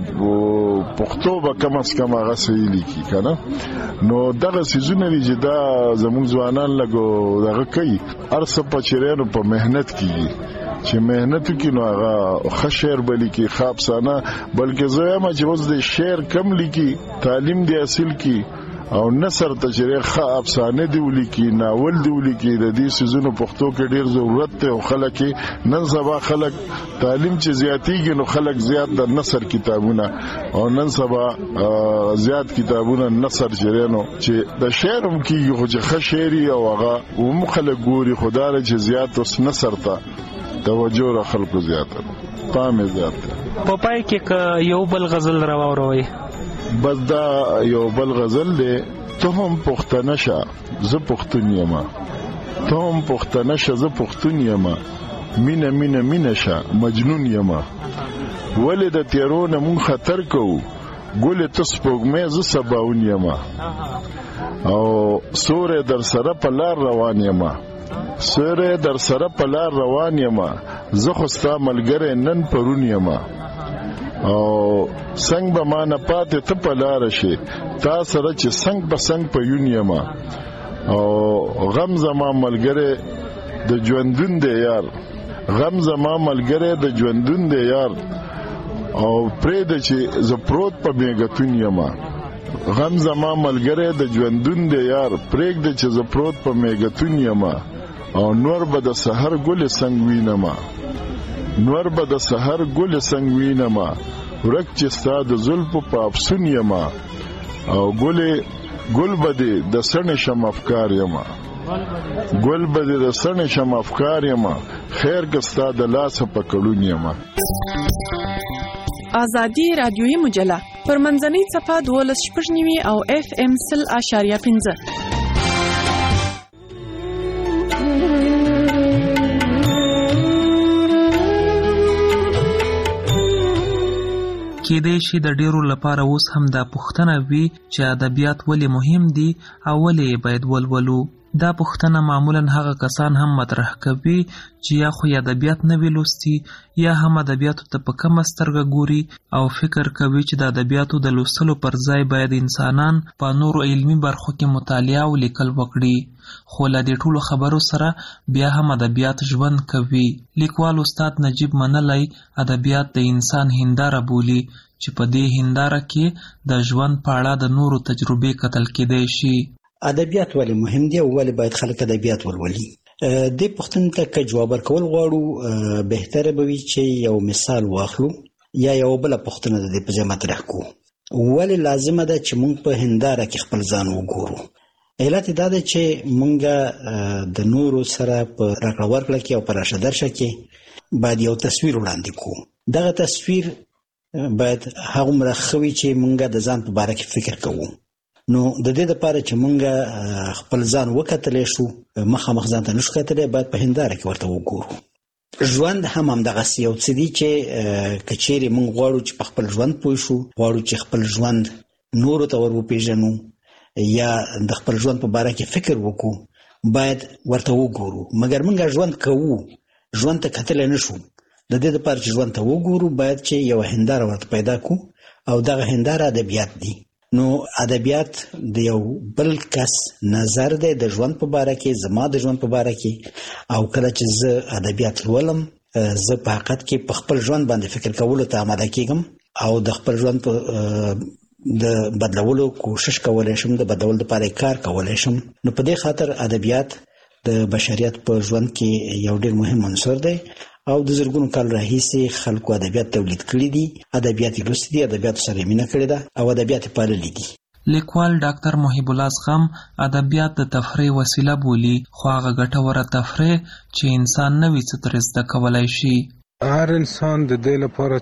پښتو به کم از کم هغه صحیح لیکي کنه نو دغه سيزونه چې دا زموږ ځوانان لګو دغه کوي ارسه پچرینو په مهنت کیږي چې مهنت کې نو هغه خشر بلی کې خاصانه بلکې زما چې اوس د شعر کم لیکي تعلیم دی اصل کې او نثر تجریح خ افسانه دی ولیکي ناول دی ولیکي د دې سيزونو پښتو کې ډیر ضرورت ته او خلک نن سبا خلک تعلیم چې زیاتیږي نو خلک زیات د نثر کتابونه او نن سبا زیات کتابونه نثر جوړینو چې د شعر هم کیږي خو چې ښه شعري او هغه هم خلک ګوري خدای چې زیات اوس نثر ته توجه را خلکو زیاته پام زیات په پای کې یو بل غزل راووروي بس دا یو بل غزل دی ته هم پښتنه شه زه پښتون یم ته هم پښتنه شه زه پښتون یم مینه مینه مینه شه مجنون یم ولې د تیرونه مون خطر کوو ګل ته سپوږمۍ زه سباون یم او سورې در سره په لار روان یم سورې در سره په لار روان یم زه خو ستا ملګری نن پرون یم او څنګه به ما نه پاتې ته په لار شي تا سره چې څنګه په څنګه په یون یم او غم زما ملګری د ژوندون دی یار غم زما ملګری د ژوندون دی یار او پرې د چې ز پروت په میګتون یم غم زما ملګری د ژوندون دی یار پرې د چې ز پروت په میګتون یم او نور به د سحر ګل څنګه وینم نور به د سحر ګل څنګه وینم ورک چې ستا د زلفو په افسون یم او ګل به د سڼې شم افکار یم ګل به د سڼې شم افکار یم خیر که ستا د لاسه په کړون یم آزادی رادیویی مجله پر منځنۍ صفحه 12.9 او FM 100.5 کېدای شي د ډیرو لپاره اوس هم دا پوښتنه وي چې ادبیات ولې مهم دي او ولې باید ولولو. دا پوښتنه معمولا هغه کسان هم مطرح کوي چې یا خو ادبیات نه وی لوستي یا هم ادبیاتو ته په کمه سترګه ګوري او فکر کوي چې د ادبیاتو د لوستلو پر ځای باید انسانان په نورو علمي برخو کې مطالعه او لیکل وکړي. خو له دې ټولو خبرو سره بیا هم ادبیات ژوند کوي. لیکوال استاد نجیب منلی ادبیات د انسان هنداره بولي چې په دې هنداره کې د ژوند په اړه د نورو تجربې کتل کېدای شي. ادبیات ولې مهم دي او ولې باید خلک ادبیات ولولي؟ دې پوښتنې ته که جواب ورکول غواړو بهتره به وي چې یو مثال واخلو یا یو بله پوښتنه د دې په ځای مطرح کړو. ولې لازمه ده چې موږ په هنداره کې خپل ځان وګورو؟ علت دا ده چې موږ د نورو سره په راکړه ورکړه کې او په راشه درشه کې باید یو تصویر وړاندې کړو. دغه تصویر باید هغومره ښه وي چې موږ د ځان په باره کې فکر کوو. نو د دې لپاره چې موږ خپل ځان وکتلی شو مخامخ ځان ته نشو کتلی باید په هنداره کې ورته وګورو. ژوند هم همدغسې یو څه دي چې که چیرې موږ غواړو چې په خپل ژوند پوه شو غواړو چې خپل ژوند نورو ته ور وپېژنو یا د خپل ژوند په باره کې فکر وکړو باید ورته وګورو. مګر موږ ژوند کوو ژوند ته کتلی نشو. د دې لپاره چې ژوند ته وګورو باید چې یو هنداره ورته پیدا کړو او دغه هنداره ادبیات دي. نو ادبیات د یو بل کس نظر دی د ژوند په باره کې زما د ژوند په باره کې او کله چې زه ادبیات لولم زه په حقیقت کې په خپل ژوند باندې فکر کولو ته آماده کېږم او د خپل ژوند په د بدلولو کوشش کولی شم د بدلولو لپاره کار کولی شم. نو په دې خاطر ادبیات د بشریت په ژوند کې یو ډېر مهم عنصر دی او د زرګونو کال راهیسې خلکو ادبیات تولید کړي دي، ادبیات یې لوستي دي، ادبیاتو سره یې مینه کړې ده او ادبیات یې پاللي دي. لیکوال ډاکټر محب الله زغم ادبیات د تفریح وسیله بولي، خو هغه ګټوره تفریح چې انسان نوي څه ترې زده کولی شي. هر انسان د دې لپاره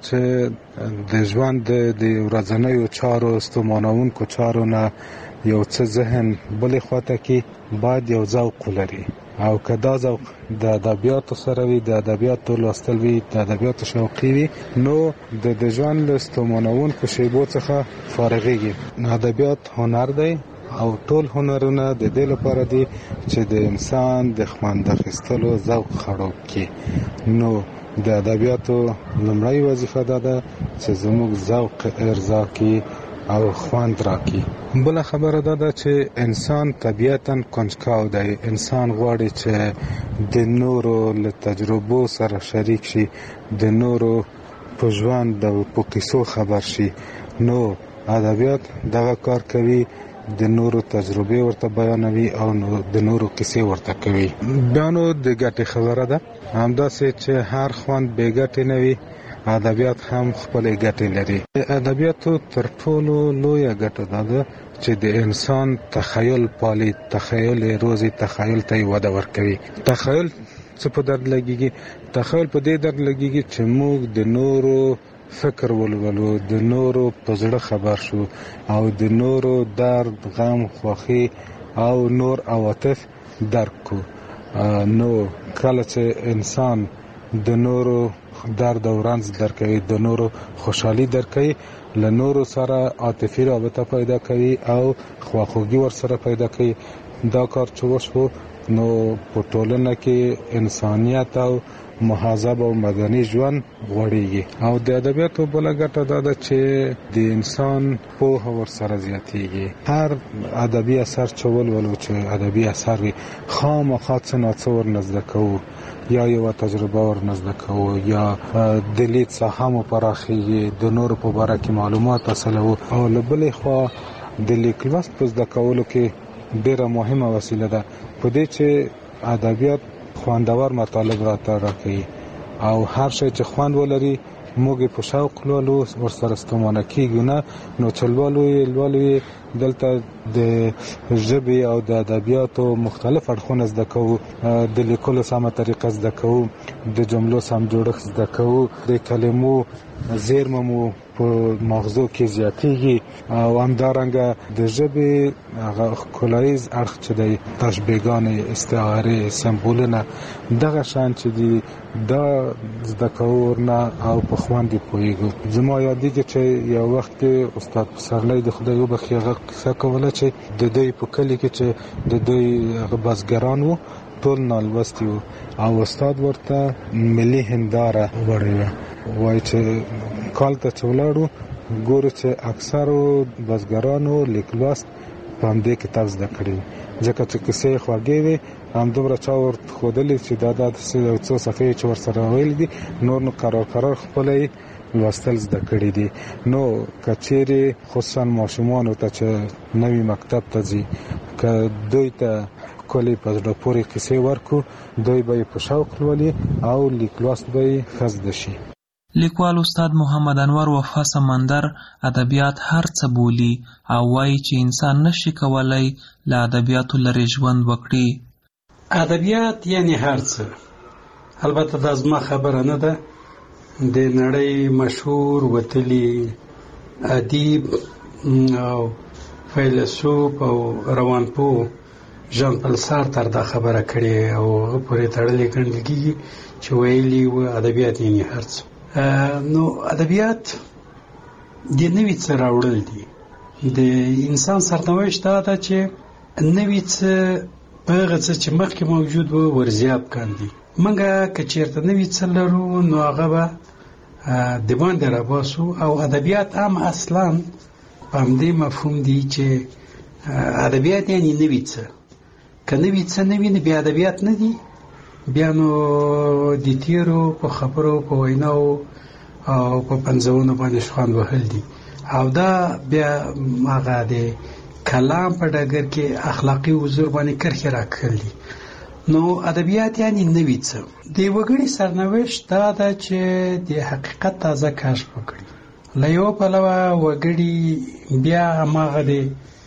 چې د ژوند د ورځنیو چارو ستومانوونکو چارو نه یو څه ذهن بلې خواته کې باید یو ذوق ولري، او که دا ذوق د ادبیاتو سره وي، د ادبیاتو لوستل وي، د ادبیاتو شوقي وي، نو د ژوند له ستومانوونکو شیبو څخه فارغېږي. ادبیات هنر دی او ټول هنرونه د دې لپاره دي چې د انسان د خوند اخیستلو ذوق خړوب کړي. نو د ادبیاتو لومړی وظیفه دا ده چې زموږ ذوق ارضا کړي او خوند راکړي. بله خبره دا ده چې انسان طبیعتاً کنجکاو دی، انسان غواړي چې د نورو له تجربو سره شریک شي، د نورو په ژوند او په قصو خبر شي. نو ادبیات دغه کار کوي، د نورو تجربه ورته بیانوي او د نورو کیسې ورته کوي. بیا نو د ګټې خبره ده، همداسې چې هر خوند بې ګټې نه وي، ادبیات هم خپلې ګټې لري. د ادبیاتو تر ټولو لویه ګټه دا ده چې د انسان تخیل پالي، تخیل یې روزي، تخیل ته یې وده ورکوي. تخیل څه په درد لګیږي؟ تخیل په دې درد لګیږي چې موږ د نورو فکر ولولو، د نورو په زړه خبر شو او د نورو درد، غم، خوښي او نور عواطف درک کو. نو کله چې انسان د نورو درد او رنج درکوي، د نورو خوشحالي درکوي، له نورو سره عاطفي رابطه پیدا کوي او خواخوږي ورسره پیدا کوي. دا کار چې وشو نو په ټولنه کې انسانیت او مهذب او مدني ژوند غوړیږي. او د ادبیاتو بله ګټه دا ده چې د انسان پوهه ورسره زیاتیږي. هر ادبي اثر چې ولولو، چې ادبي اثر وي، خامخا څه نه څه ورنه زده کوو، یا یوه تجربه ورنه زده کوو، یا د لید ساحه مو پراخیږي، د نورو په باره کې معلومات حاصلوو. او له بلې خوا د لیک لوست په زده کولو کې ډېره مهمه وسیله ده، په دې چې ادبیات خوندور مطالب راکوي او هر شی چې خوند ولري موږ په شوق لولو، ورسره ستومانه کیږو نه. نو چې لولو دلته د ژبې او د ادبیاتو مختلف اړخونه زده کوو، د لیکلو سمه طریقه زده کوو، د جملو سم جوړښت زده کوو، د کلمو زیرمه مو په مغزو کې زیاتیږي، او همدارنګه د ژبې هغه ښکلاییز اړخ چې دی، تشبیهګانې، استعارې، سمبولونه، دغه شیان چې دي دا زده کوو ورنه او په خوند یې پوهېږو. زما یادېږي چې یو وخت کې استاد پسرلی د خدای وبخښي هغه کیسه کوله چې د دوی په کلي کې چې د دوی بزګران وو، ټول نالوستي وو او استاد ورته ملي هنداره وړې وه. وایي چې کال ته چې ولاړو ګورو چې اکثرو بزګرانو لیک لوست په همدې کتاب زده کړي، ځکه چې کیسې یې خوږې وې، همدومره چا ورته ښودلې چې دا څو صفحې چې ورسره ویلي دي، نور نو قرار خپله لوستل زده کړي دي. نو که چیرې خصوصا ماشومانو ته چې نوي مکتب ته ځي، که دوی ته ښکلې په زړه پورې کیسې ورکړو، دوی به یې په شوق لولي او لیک لوست به یې ښه زده شي. لیکوال استاد محمد انور وفا سمندر ادبیات هر څه بولي او وایي چې انسان نشي کولای له ادبیاتو لرې ژوند وکړي. ادبیات یعنی هر څه. البته دا زما خبره نه ده، د نړۍ مشهور وتلی ادیب او فیلسوف او روانپوه ژان پل سارتر دا خبره کړې او هغه پورې تړلې ګڼل کېږي چې ویلي و ادبیات یعنی هر څه. نو ادبیات د نوي څه راوړل دي. د انسان سرنوشت دا ده چې نوي څه په هغه څه چې مخکې موجود و ورزیاب کاندي. موږ که چېرته نوي څه لرو نو هغه به د باندې راباسو. او ادبیات هم اصلا په همدې مفهوم دي چې ادبیات یعنی نوي څه. که نوي څه نه وي نو بیا ادبیات نه دي، بیا نو د تیرو په خبرو، په ویناو او په پنځونو باندې شخوند وهل دي. او دا بیا هغه د کلام په ډګر کې اخلاقي حضور باندې کرښې راکړل دي. نو ادبیات یعنی نوی څه د وګړي سرنوشت دا ده چې د حقیقت تازه کشف وکړي. له یو پلوه وګړي بیا هماغه د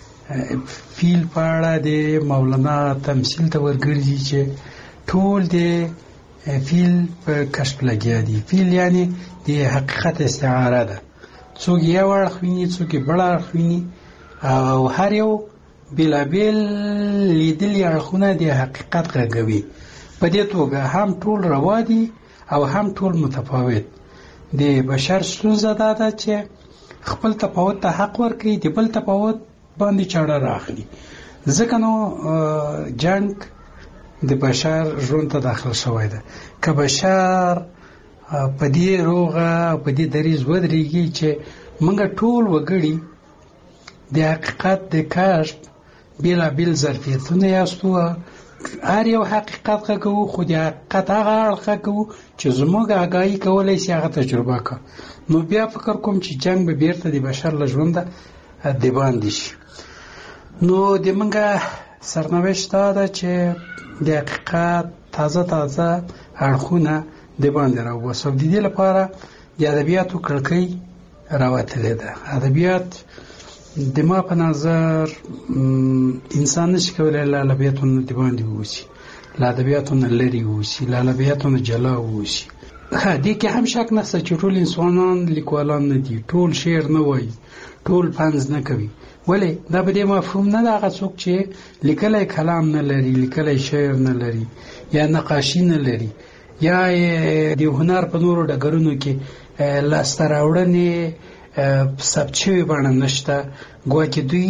فیل په اړه د مولانا تمثیل ته ورګرځي چې ټول د فیل په کشف لګیا دي. فیل یعنی د حقیقت استعاره ده. څوک یو اړخ ویني، څوک بل اړخ ویني، او هر یو بېلابېل لیدلي اړخونه د حقیقت غږوي. په دې توګه هم ټول روا دي او هم ټول متفاوت. د بشر ستونزه دا ده چې خپل تفاوت ته حق ورکړي، د بل تفاوت باندې چاړه راخلي. ځکه نو جنگ د بشر ژوند ته داخل شوی ده. که بشر په دې روغه په دې دریځ ودرېږي چې موږ ټول وګړي د حقیقت د کشف بېلابېل ظرفیتونه یاستو، هر یو حقیقت غږوو، خو د حقیقت هغه اړخ غږوو چې زموږ آګاهي کولی شي هغه تجربه کړو، نو بیا فکر کوم چې جنگ به بیرته د بشر له ژونده د باندې شي. نو د موږ سرنوشت دا ده چې د حقیقت تازه اړخونه د باندې راوباسو. د دې لپاره د ادبیاتو کړکۍ راوتلې ده. ادبیات د ما په نظر انسان نشي کولی له ادبیاتو د باندې ووسي، له ادبیاتو نه لرې ووسي، له ادبیاتو نه جلا ووسي. دې کې هم شک نشته چې ټول انسانان لیکوالان نه دي، ټول شعر نه وایي، ټول طنز نه کوي. ولې دا به دې مفهوم نه ده هغه څوک چې لیکلی کلام نه لري، لیکلی شعر نه لري، یا نقاشي نه لري، یا د هنر په نورو ډګرونو کې لاسته راوړنې ثبت شوې بڼه نشته، ګواکې دوی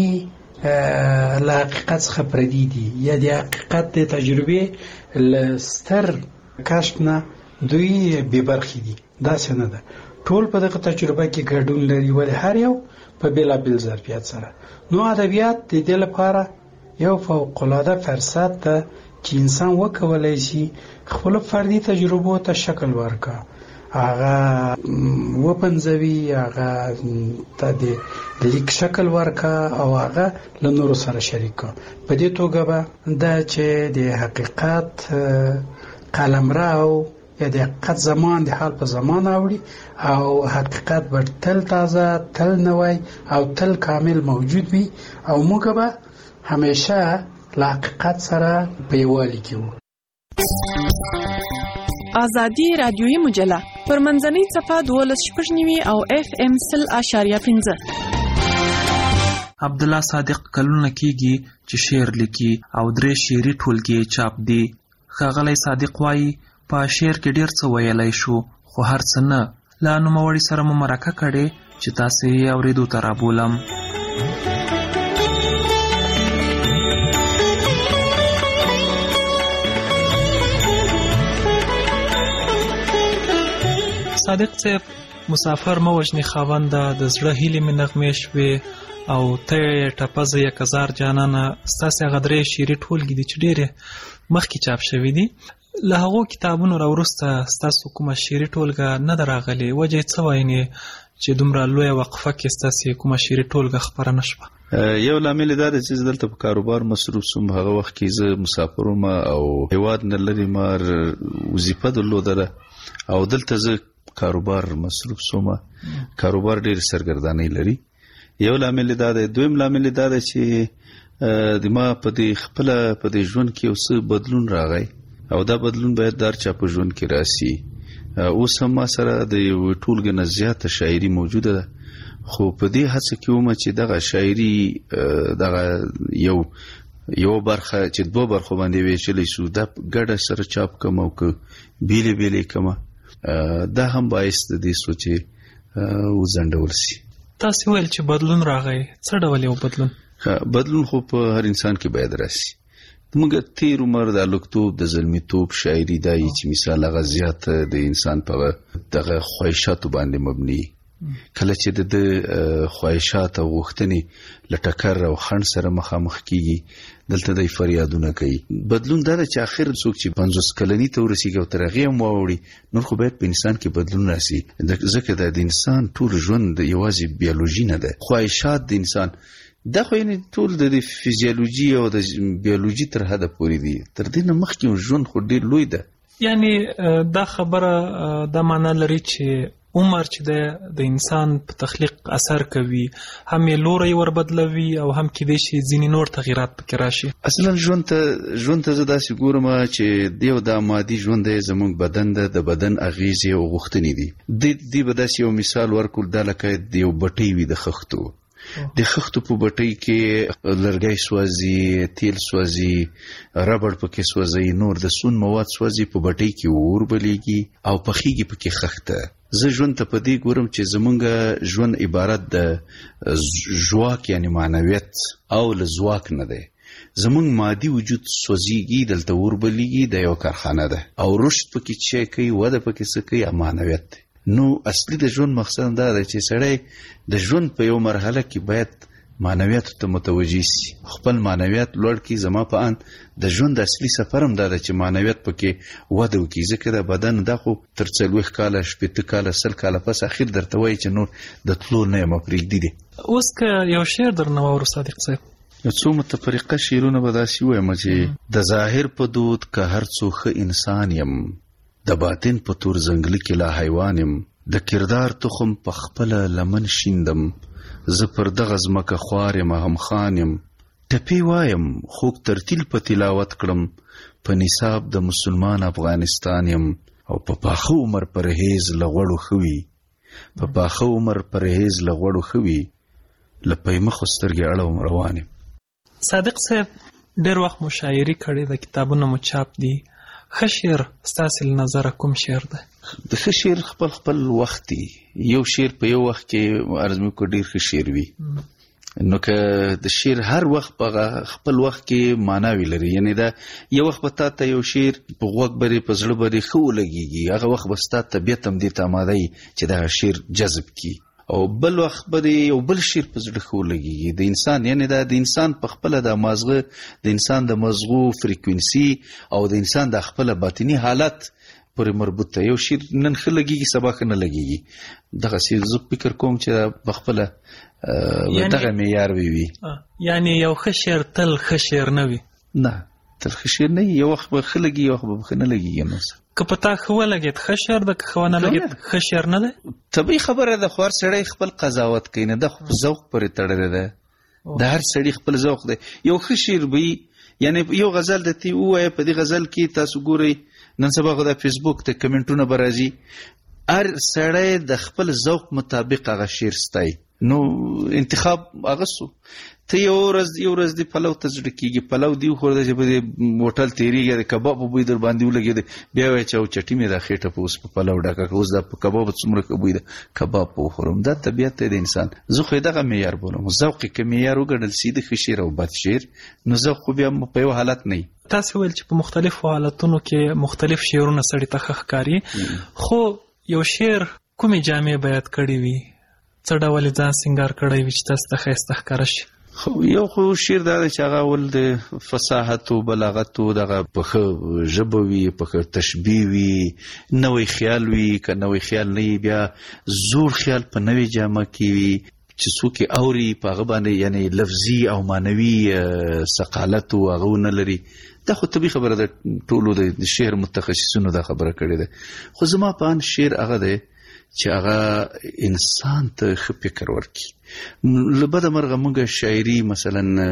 له حقیقت څخه پردي دي، یا د حقیقت د تجربې له ستر کشف نه دوی بې برخې دي. داسې نه ده، ټول په دغه تجربه کې ګډون لري، ولې هر یو په بېلابېل ظرفیت سره. نو ادبیات د دې لپاره یو فوق‌العاده فرصت ده چې انسان وکولی شي خپل فردي تجربو ته شکل ورکړي، هغه وپنځوي، هغه ته د لیک شکل ورکړي او هغه له نورو سره شریک کړي. په دې توګه به دا چې د حقیقت قلمرو یا د حقیقت زمان د حال په زمان اوړي، او حقیقت به تل تازه، تل نوی او تل کامل موجود وي، او موږ به همیشه له حقیقت سره په یووالي کې وو. ازادي رادیویي مجله پر منځنۍ صفحه 12.9 او FM 0.5. عبد الله صادق کلونه کېږي چې شعر لیکي او 3 شعري ټولګې چاپ دي. ښاغلی صادق وایي په شعر کې ډېر څه ویلی شو، خو هر څه نه. له نوموړي سره مو مرکه کړې چې تاسې یې اورېدو ته رابولم. صادق صاحب، مسافر مه وژنې خاونده، د زړه هیلې مې نغمې شوې، او ته یې ټپزه یک هزار جانانه. ستاسې هغه 3 شعري ټولګې دي چې ډېرې مخکې چاپ شوي دي. له هغو کتابونو راوروسته ستاسو کومه شعري ټولګه نه ده راغلې؟ وجه یې څه وایي چې دومره لویه وقفه کې ستاسې کومه شعري ټولګه خپره نه شوه؟ یو لامل دا دی چې دلته په کاروبار مصروف سوم. هغه وخت کې زه مسافر وم او هیواد نه لرې ما وظیفه درلوده، او دلته زه کاروبار مصروف سوم. کاروبار ډېر سرګردانۍ لري. یو لامل دا دی. دویم لامل دا دی چې د ما په دې خپله په دې ژوند کې یو څه بدلون راغی، او دا بدلون باید در چا په ژوند کې راسي. اوس هم ما سره د یو ټولګه نه زیاته شاعري موجوده ده، خو په دې هڅه کې وم چې دغه شاعري دغه یو برخه چې 2 برخو باندې ویشلی شو، دا ګډه سره چاپ کم او که بیلې بیلې کمه، دا هم باعث د دې سو چې وځنډول شي. تاسې ویل چې بدلون راغی، څه ډول یو بدلون؟ بدلون خو په هر انسان کې باید راسي. موږ تیر عمر د لوکتوب د زلمیتوب شاعري دی چې مثال هغه زیات د انسان په دغه خواهشاتو باندې مبني. کله چې د خواهشات او غوښتنې له ټکر او خنډ سره مخامخ کیږي، دلته د فریادونه کوي. بدلون دا چې اخر څوک چې 50 کلنی ته ورسیږي او تر هغې هم واوړي، نور خو باید په انسان کې بدلون راسي. ځکه د انسان ټول ژوند یوازې بیولوژي نه ده. خواهشات د انسان دا خو یعنی ټول د فزیولوژي او د بیولوژي تر حده پورې دي. تر دې نه مخکې ژوند خو ډېر لوی ده. یعنی دا خبره دا معنا لري چې عمر چې د انسان په تخلیق اثر کوي، هم یې لوری ور بدلوي او هم کېدای شي ځینې نور تغیرات پکې راشي. اصلا ژوند ته زه داسې ګورم چې دیو دا مادي ژوند دی زموږ بدن ده، د بدن اغیزې او غوښتنې دي. دی به داسې یو مثال ورکړو، دا لکه د یو بټۍ وي د خښتو. د خښتو په بټۍ کې لرګی سوځي، تیل سوځي، ربړ پکې سوځي، نور د سون مواد سوځي، په بټۍ کې اور بلیږي او پخیږي پکې خښته. زه ژوند ته په دې ګورم چې زمونږ ژوند عبارت د ژواک یعنی معنویت او له ځواک نه دی. زمونږ مادي وجود سوځيږي، دلته اور بلیږي، د یو کارخانه ده او رشد پکې چې کوي، وده پکې څه کوي، معنویت دی. نو اصلي د ژوند مقصد دا دی چې سړی د ژوند په یو مرحله کې باید معنویت ته متوجه شي، خپل معنویت لوړ کړي. زما په ان د ژوند اصلي سفر هم دا دی چې معنویت پکې وده وکړي، ځکه د بدن دا خو تر 40 کاله 80 کاله 100 کاله پس اخر درته وایي چې نور د تلو نه یم پرېږدي دي. اوس که یو شعر درنه واورو صادق صاحب، نو څو متفرقه شعرونه به داسې ووایم چې د ظاهر په دود که هر څو ښه انسان یم، د باطن په تور ځنګله کې لا حیوان یم، د کردار تخم په خپله لمن شیندم، زه پر دغه ځمکه خوار یم هم خان یم، ټپې وایم خوږ ترتیل په تلاوت کړم، په نصاب د مسلمان افغانستان یم، او په پاخه عمر پرهیز له غوړو ښه وي، په پاخه عمر پرهیز له غوړو ښه وي، له پیمه خو سترګې اړوم روان یم. صادق صاحب ډېر وخت مو شاعري کړې ده، کتابونه مو چاپ دي. ښه شعر ستاسې له نظره کوم شعر ده؟ د ښه شعر خپل وخت دی. یو شعر په یو وخت کې عرض مې وکړ ډېر ښه شعر وي، نو که د شعر هر وخت په خپل وخت کې معناوي لري. یعنی دا یو وخت به تا ته یو شعر په غوږ برې په زړه برې ښه ولګېږي، هغه وخت به ستا طبیعت هم دې ته آماده وي چې دا شعر جذب کړي، او بل وخت به یو بل شعر په زړه ښه ولګېږي. د انسان یعنی دا د انسان په خپله د مازغه د انسان د مزغو فریکونسي او د انسان د خپله باطني حالت پورې مربوط ده. یو شعر نن ښه لګېږي سبا ښه نه لګېږي. دغسې زه فکر کوم چې په خپله دغه معیار وي. یعنی یو ښه شعر تل ښه شعر نه وي؟ نه، تل ښه شعر نه وي. یو وخت به ښه لګي، یو وخت به ښه نه لګېږي. نو که په تا ښه ولګېد ښه شعر ده، که ښه ونه لګېد ښه شعر نه دی. طبیعي خبره ده، خو هر سړی خپل قضاوت کوي، نه ده خو په ذوق پورې تړلی ده. د هر سړي خپل ذوق دی. یو ښه شعر به وي، یعنی یو غزل درته ووایه، په دې غزل کې تاسو ګورئ نن سبا خو د فیسبوک ته کمنټونه به راځي، هر سړی د خپل ذوق مطابق هغه شعر ستایي. نو انتخاب هغه سو. ته یو ورځ د پلو ته زړه کېږي، پلو دی وخوړه چې په دې هوټل تېرېږي، د کباب په بوی در باندې ولګېد، بیا وایي چې او چټي مې دا خېټه په اوس په پلو ډکه کړه، اوس دا په کباب څومره ښه بوی ده، کباب په وخورم. دا طبیعت دی د انسان. زه خو یې دغه معیار بولم. ذوق یې که معیار وګڼل سي د ښه شعر او بد شعر، نو ذوق خو بیا په یو حالت نه وي. تاسې ویل چې په مختلفو حالتونو کې مختلف شعرونه سړي ته ښه ښکاري، خو یو شعر کومې جامې بیان کړې وي، څه ډول یې ځان سینګار کړی وي چې تاسو ته ښایسته ښکاره شي؟ یو خو شعر دا دی چې هغه ول د فصاحت او بلاغت او دغه په ښه ژبه وي، په ښه تشبیه وي، نوی خیال وي. که نوی خیال نه وي، بیا زوړ خیال په نوې جامه کې وي چې څوک یې اوري په هغه باندې یعنی لفظي او معنوي ثقالت او هغه ونه لري. دا خو طبیعي خبره ده، ټولو د شعر متخصصینو دا خبره کړې ده. خو زما په ان شعر هغه دی چې هغه انسان ته ښه فکر ورکړي. له بده مرغه موږ شاعري مثلا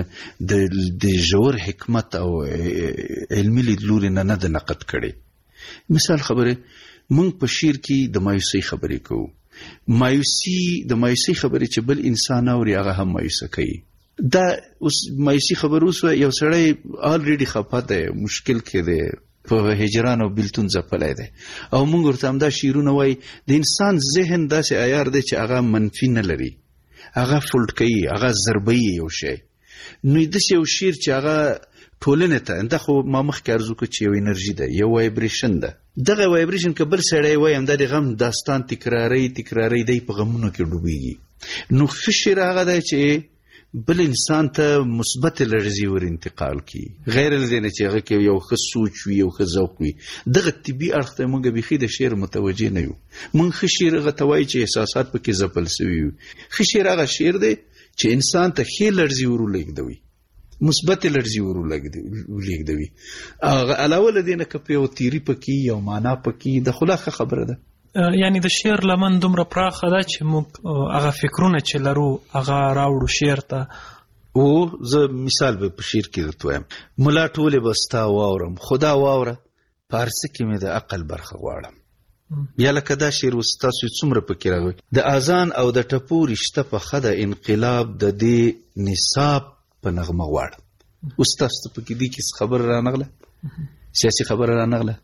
د ژور حکمت او علمي لیدلوري نه ده نقد کړې. مثال خبره، موږ په شعر کې د مایوسۍ خبرې کوو. د مایوسۍ خبرې چې بل انسان اوري هغه هم مایوسه کوي. دا اوس مایوسي خبر اوس یو سړی آلریډي خفه دی، مشکل کې دی، په هجران او بیلتون ځپلی دی، او موږ ورته همدا شعرونه وایي. د انسان ذهن داسې عیار دی چې هغه منفي نه لري، هغه فولډ کوي، هغه ضربوي یو شی. نو داسې یو شعر چې هغه ټولنې ته، دا خو ما مخکې عرض وکړو چې یو انرژي ده، یو وایبریشن ده. دغه وایبریشن که بل سړی وایي همدا د غم داستان تکراري دی په غمونو کې ډوبېږي. نو ښه شعر هغه دی چې بل انسان ته مثبت لرزي ور انتقال کی، غیر له نه چې هغه کې یو ښه سوچ وي، یو ښه ذوق وي. دغه طبي اړخ ته موږ بيخي د شعر متوجه نه یو. موږ ښه شعر هغه ته وایي چې احساسات پکې ځپل سوي وي. ښه شعر هغه شعر دی چې انسان ته ښې لړزي ورولېږدوي، مثبت لړزي ورولېږدوي. علاوه له دې نه که په یو تیري پکې یو معنا پکې د خلا ښه خبره ده. یعنی د شعر لمن دومره پراخه ده چې موږ هغه فکرونه چې لرو هغه راوړو شعر ته. او زه مثال به په شعر کې درته وایم، ملا ټولې به ستا واورم خدا واوره، پارسه کې مې د عقل برخه غواړم. یا لکه دا شعر اوس تاسو څومره پکې راغلی، د اذان او د ټپو رشته په ښه ده، انقلاب د دې نصاب په نغمه غواړم. اوس تاسو ته پکې دې کې خبره رانغله، سیاسي خبره رانغله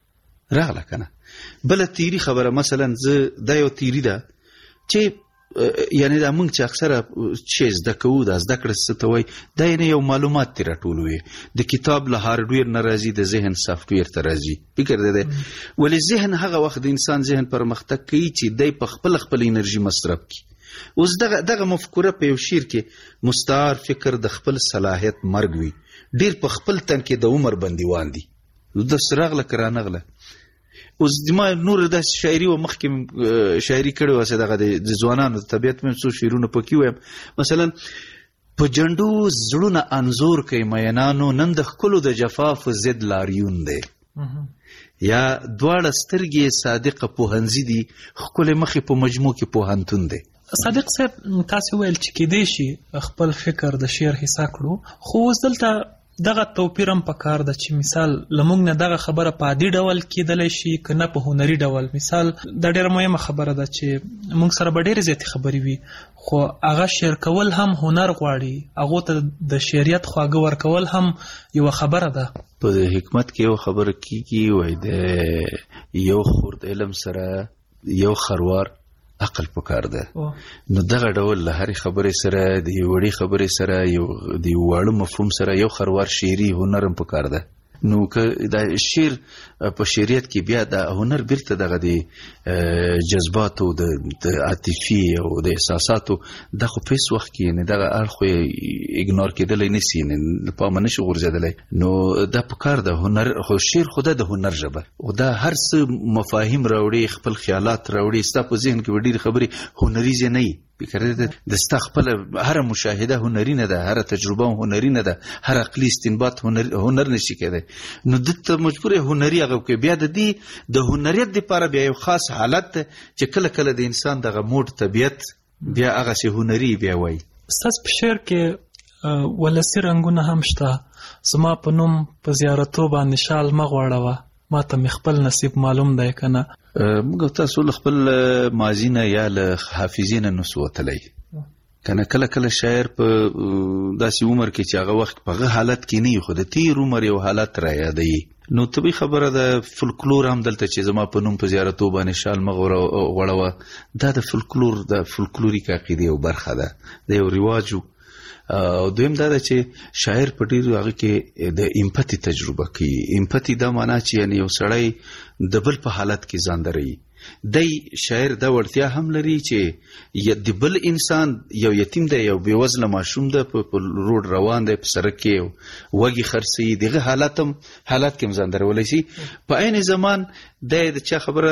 که نه؟ بله تیری خبره، مثلا زه دا یو تیری ده چې یعنی دا موږ چې اکثره چې زده کوو، دا زده کړه څه ته وایي، دا یعنې یو معلومات ترې راټولوي. د کتاب له هارډویر نه راځي، د ذهن سافټویر ته راځي. فکر دی ولې ذهن هغه وخت د انسان ذهن پرمختګ کوي چې دی په خپل انرژي مصرف کړي. اوس دغه مفکوره په یو شعر کې مستعار فکر د خپل صلاحیت مرګ وي، ډیر په خپل تن کې د عمر بندیوان دي. د سراغله که رانغله اوس ما نور داسې شاعري و مخکې شاعري کړې وه، دغه د ځوانانو د طبیعت مې څو شعرونه پکې وایم. مثلا په جنډو زړونه انځور کوي مینانو، نن د ښکلو د جفاف ضد لاریون دی. یا دواړه سترګې صادقه پوهنځي دي، ښکلې مخې په مجموع کې پوهنتون دی. صادق صاحب تاسو ویل چې کېدای شي خپل فکر د شعر حصہ کړو، خو اوس دلته دغه توپیر هم پکار ده چې مثال لمونږ نه دغه خبره په عادي ډول کېدلی شي که نه په هنري ډول. مثال دا ډېره مهمه خبره ده چې موږ سره به ډېرې زیاتې خبرې وي، خو هغه شعر کول هم هنر غواړي، هغو ته د شعریت خواږه ورکول هم یوه خبره ده. په حکمت کې یو خبره کېږي، وایي د یو خورد علم سره یو خروار عقل پکار ده. نو دغه ډول له هرې خبرې سره، د یو وړې خبرې سره، د یو واړه مفهوم سره یو خروار شعري هنر هم پکار ده. نو که دا شعر په شعریت کې بیا د هنر بیرته دغه د جذباتو د عاطفي او د احساساتو دا خو په هېڅ وخت کې یعنې دغه اړخ خو یې اګنور کېدلی نه سي، یعنې پامه نه شي غورځېدلی. نو دا پکار ده هنر، خو شعر خو دا د هنر ژبه، او دا هر څه مفاهیم راوړي، خپل خیالات راوړي. ستا په ذهن کې به ډېرې خبرې هنریزې نه وي، فکر دی د ستا خپله هره مشاهده هنري نه ده، هره تجربه هنري نه ده، هر عقلي استنباط هنر نشي کېدی. نو دته مجبور هنري هغه کوي. بیا د دې د هنریت دپاره بیا یو خاص حالت ده چې کله کله د انسان دغه موډ طبیعت بیا هغسې هنري بیا وایي. ستاسو په شعر کې ولسي رنګونه هم شته. زما په نوم په زیارتو باندې شال مه غوړوه، ما ته مې خپل نصیب معلوم دی که نه. موږ تاسو له خپل ماضي نه یا له حافظې نه نسو وتلی که نه. کله کله شاعر په داسې عمر کې چې هغه وخت په هغه حالت کې نه وي، خو د تیر عمر یو حالت را یادوي. نو طبیعي خبره ده. فولکلور هم دلته چې زما په نوم په زیارتو باندې شال مه غوړوه، دا د فولکلور د فولکلوریک عقیدې یو برخه ده، د یو رواجو. او دویم دا ده چې شاعر په ډېرو هغه کې د امپتي تجربه کوي. امپتي دا معنا چې یعنی یو سړی د بل په حالت کې ځان دروي. دی شاعر دا وړتیا هم لري چې د بل انسان، یو یتیم دی، یو بېوزله ماشوم ده، په روډ روان دی، په سړک کې وږي خرڅوي، دغه حالت کې هم ځان درولی شي. په عین زمان دی د چا خبره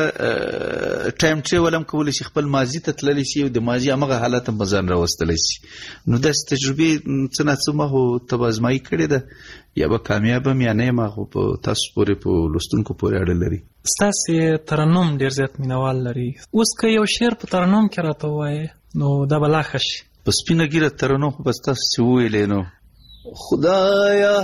ټایم ټریول هم کولی شي، خپل ماضي ته تللی شي او د ماضي همغه حالت هم په ځان راوستلی شي. نو داسې تجربې څه ناڅه ما خو ته به ازمایي کړې ده، یا به کامیاب هم یا نه یم، خو په تاسو پورې، په لوستونکو پورې اړه لري. ستاسې ترنم ډېر زیات مینوال لري. اوس که یو شعر په ترنم کې راته ووایې نو دا به لا ښه شي. په سپینه ګیره ترنم خو بس تاسو چې وویلې نو خدایا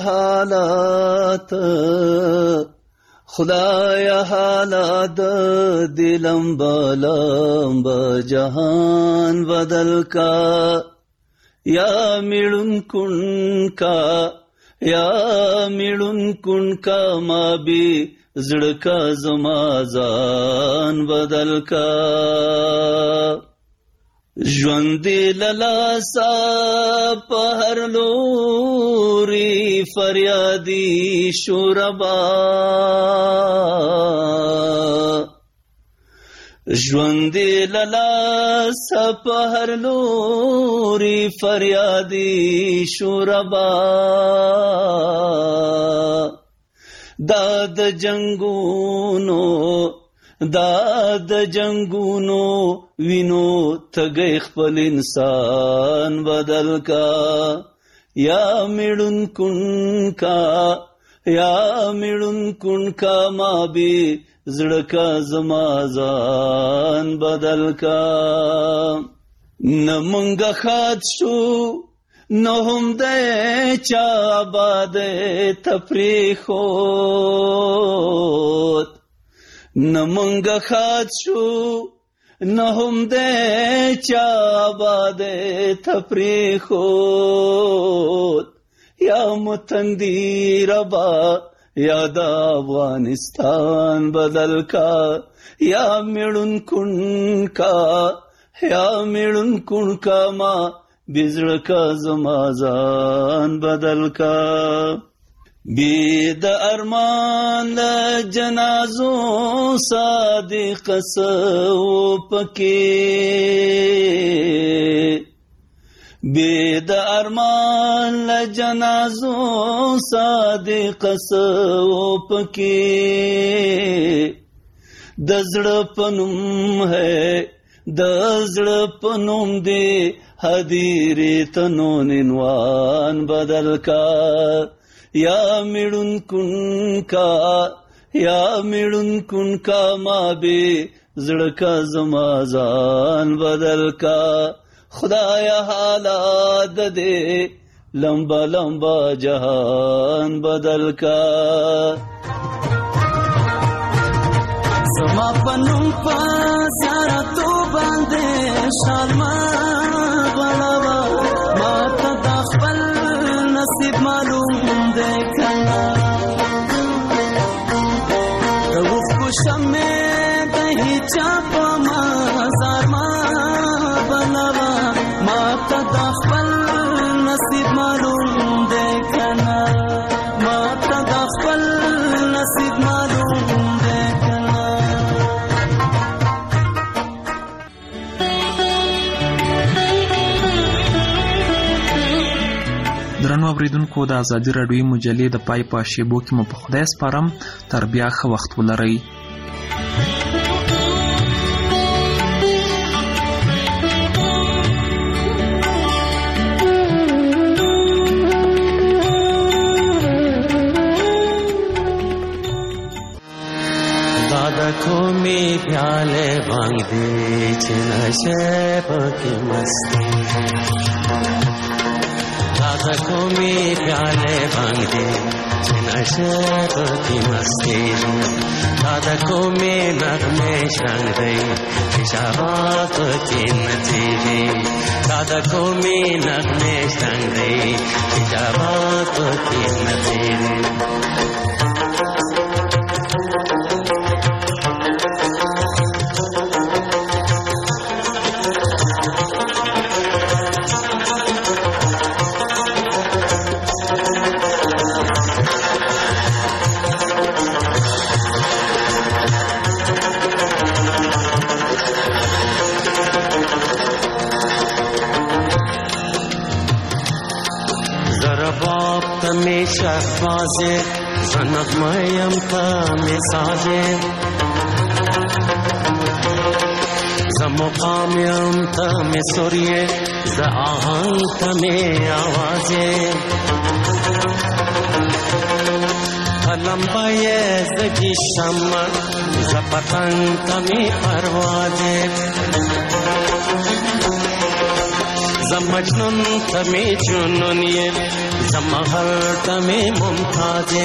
حالات دلم با جهان بدل کا یا میړون کن کا ما بھی زړه کا زما ځان بدل کا ژوند للاسا په هر لوري فریادي شوربا ژوند للاسا په هر لوري فریادي شوربا دا د جنگونو دا د جنگونو وینو تګي خپل انسان بدل کا یا میړون کن کا ما بي زړه کا زمازان بدل کا نمنګ خات شو نو هم د چا باد تفریخوت نمنګ خات شو نو هم د چا باد تفریخوت یا متندی ربا یا د افغانستان بدل کا یا میړون کن کا ما بزړه کا زمازان بدل کا بید ارمان د جنازو صادق سو پکې بید ارمان د جنازو صادق سو پکې د زړه پنوم ہے د زړه پنوم دی حدیری تنون انوان بدل کا یا میړون کن کا ما بي زړه کا زمازان بدل کا خدایا حالات دے لمبا جهان بدل کا زما پنوم پا زیارتو باندې شالما غلاوا ما ته د خپل نصیب معلوم دی کنه د وفکو شمه د هیچا په مزار ما بنوا ما ته د خپل نصیب معلوم دی کنه ما ته د خپل نصیب معلوم دی درنو اوریدونکو د ازادي راډیوي مجلې د پای په شیبو کې مو په خدای سپارم تر بیا ښه وخت ولرئ. दादा को मी प्याले भांग दे नशे की मस्ती दादा को मी प्याले भांग दे नशे की मस्ती दादा को मी नगमे शंग दे शराब की नतीजे दादा को मी नगमे शंग दे शराब की नतीजे में शहबाजे जनमयम में साजे जमुकाम्यम में सूर्य ज़आहंग में आवाजे कलम्बे ज़गी शम्मा ज़पतंग में परवाजे ज़मजनुन में जुनून ये ज़महर तमें मुमताज़े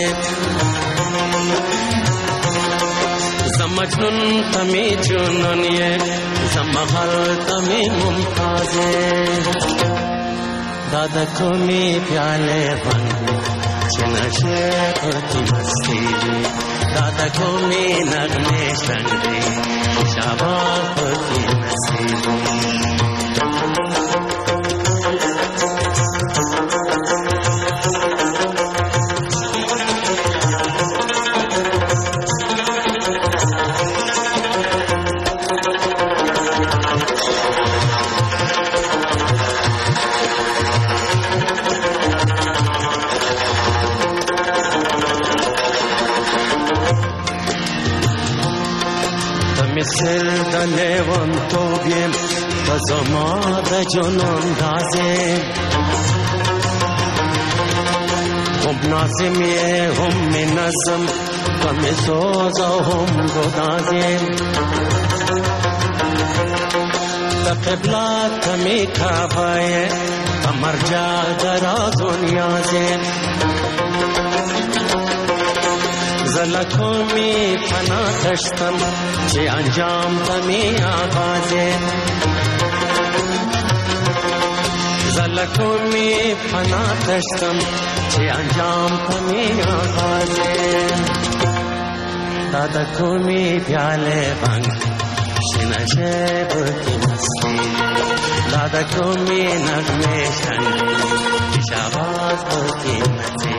ज़मजनुन तमें जुनून ये ज़महर तमें मुमताज़े दादा को मैं प्याले बंदे नशे की मस्ती दादा को मैं नगमे शंग दे शबाब की नसीब لیوان تو بیم تزما د جنون دازه هم نازمیه هم نظم کم سوز هم گدازه قبلات کمی کعبه مرجع درا دنیازه زلکو می پنا تشتم چه انجام تمی آغازه زلکو می پنا تشتم چه انجام تمی آغازه دادا کو می پیاله بانگ شنشه بکی مستی دادا کو می نغمه شنگی شاباز بکی مستی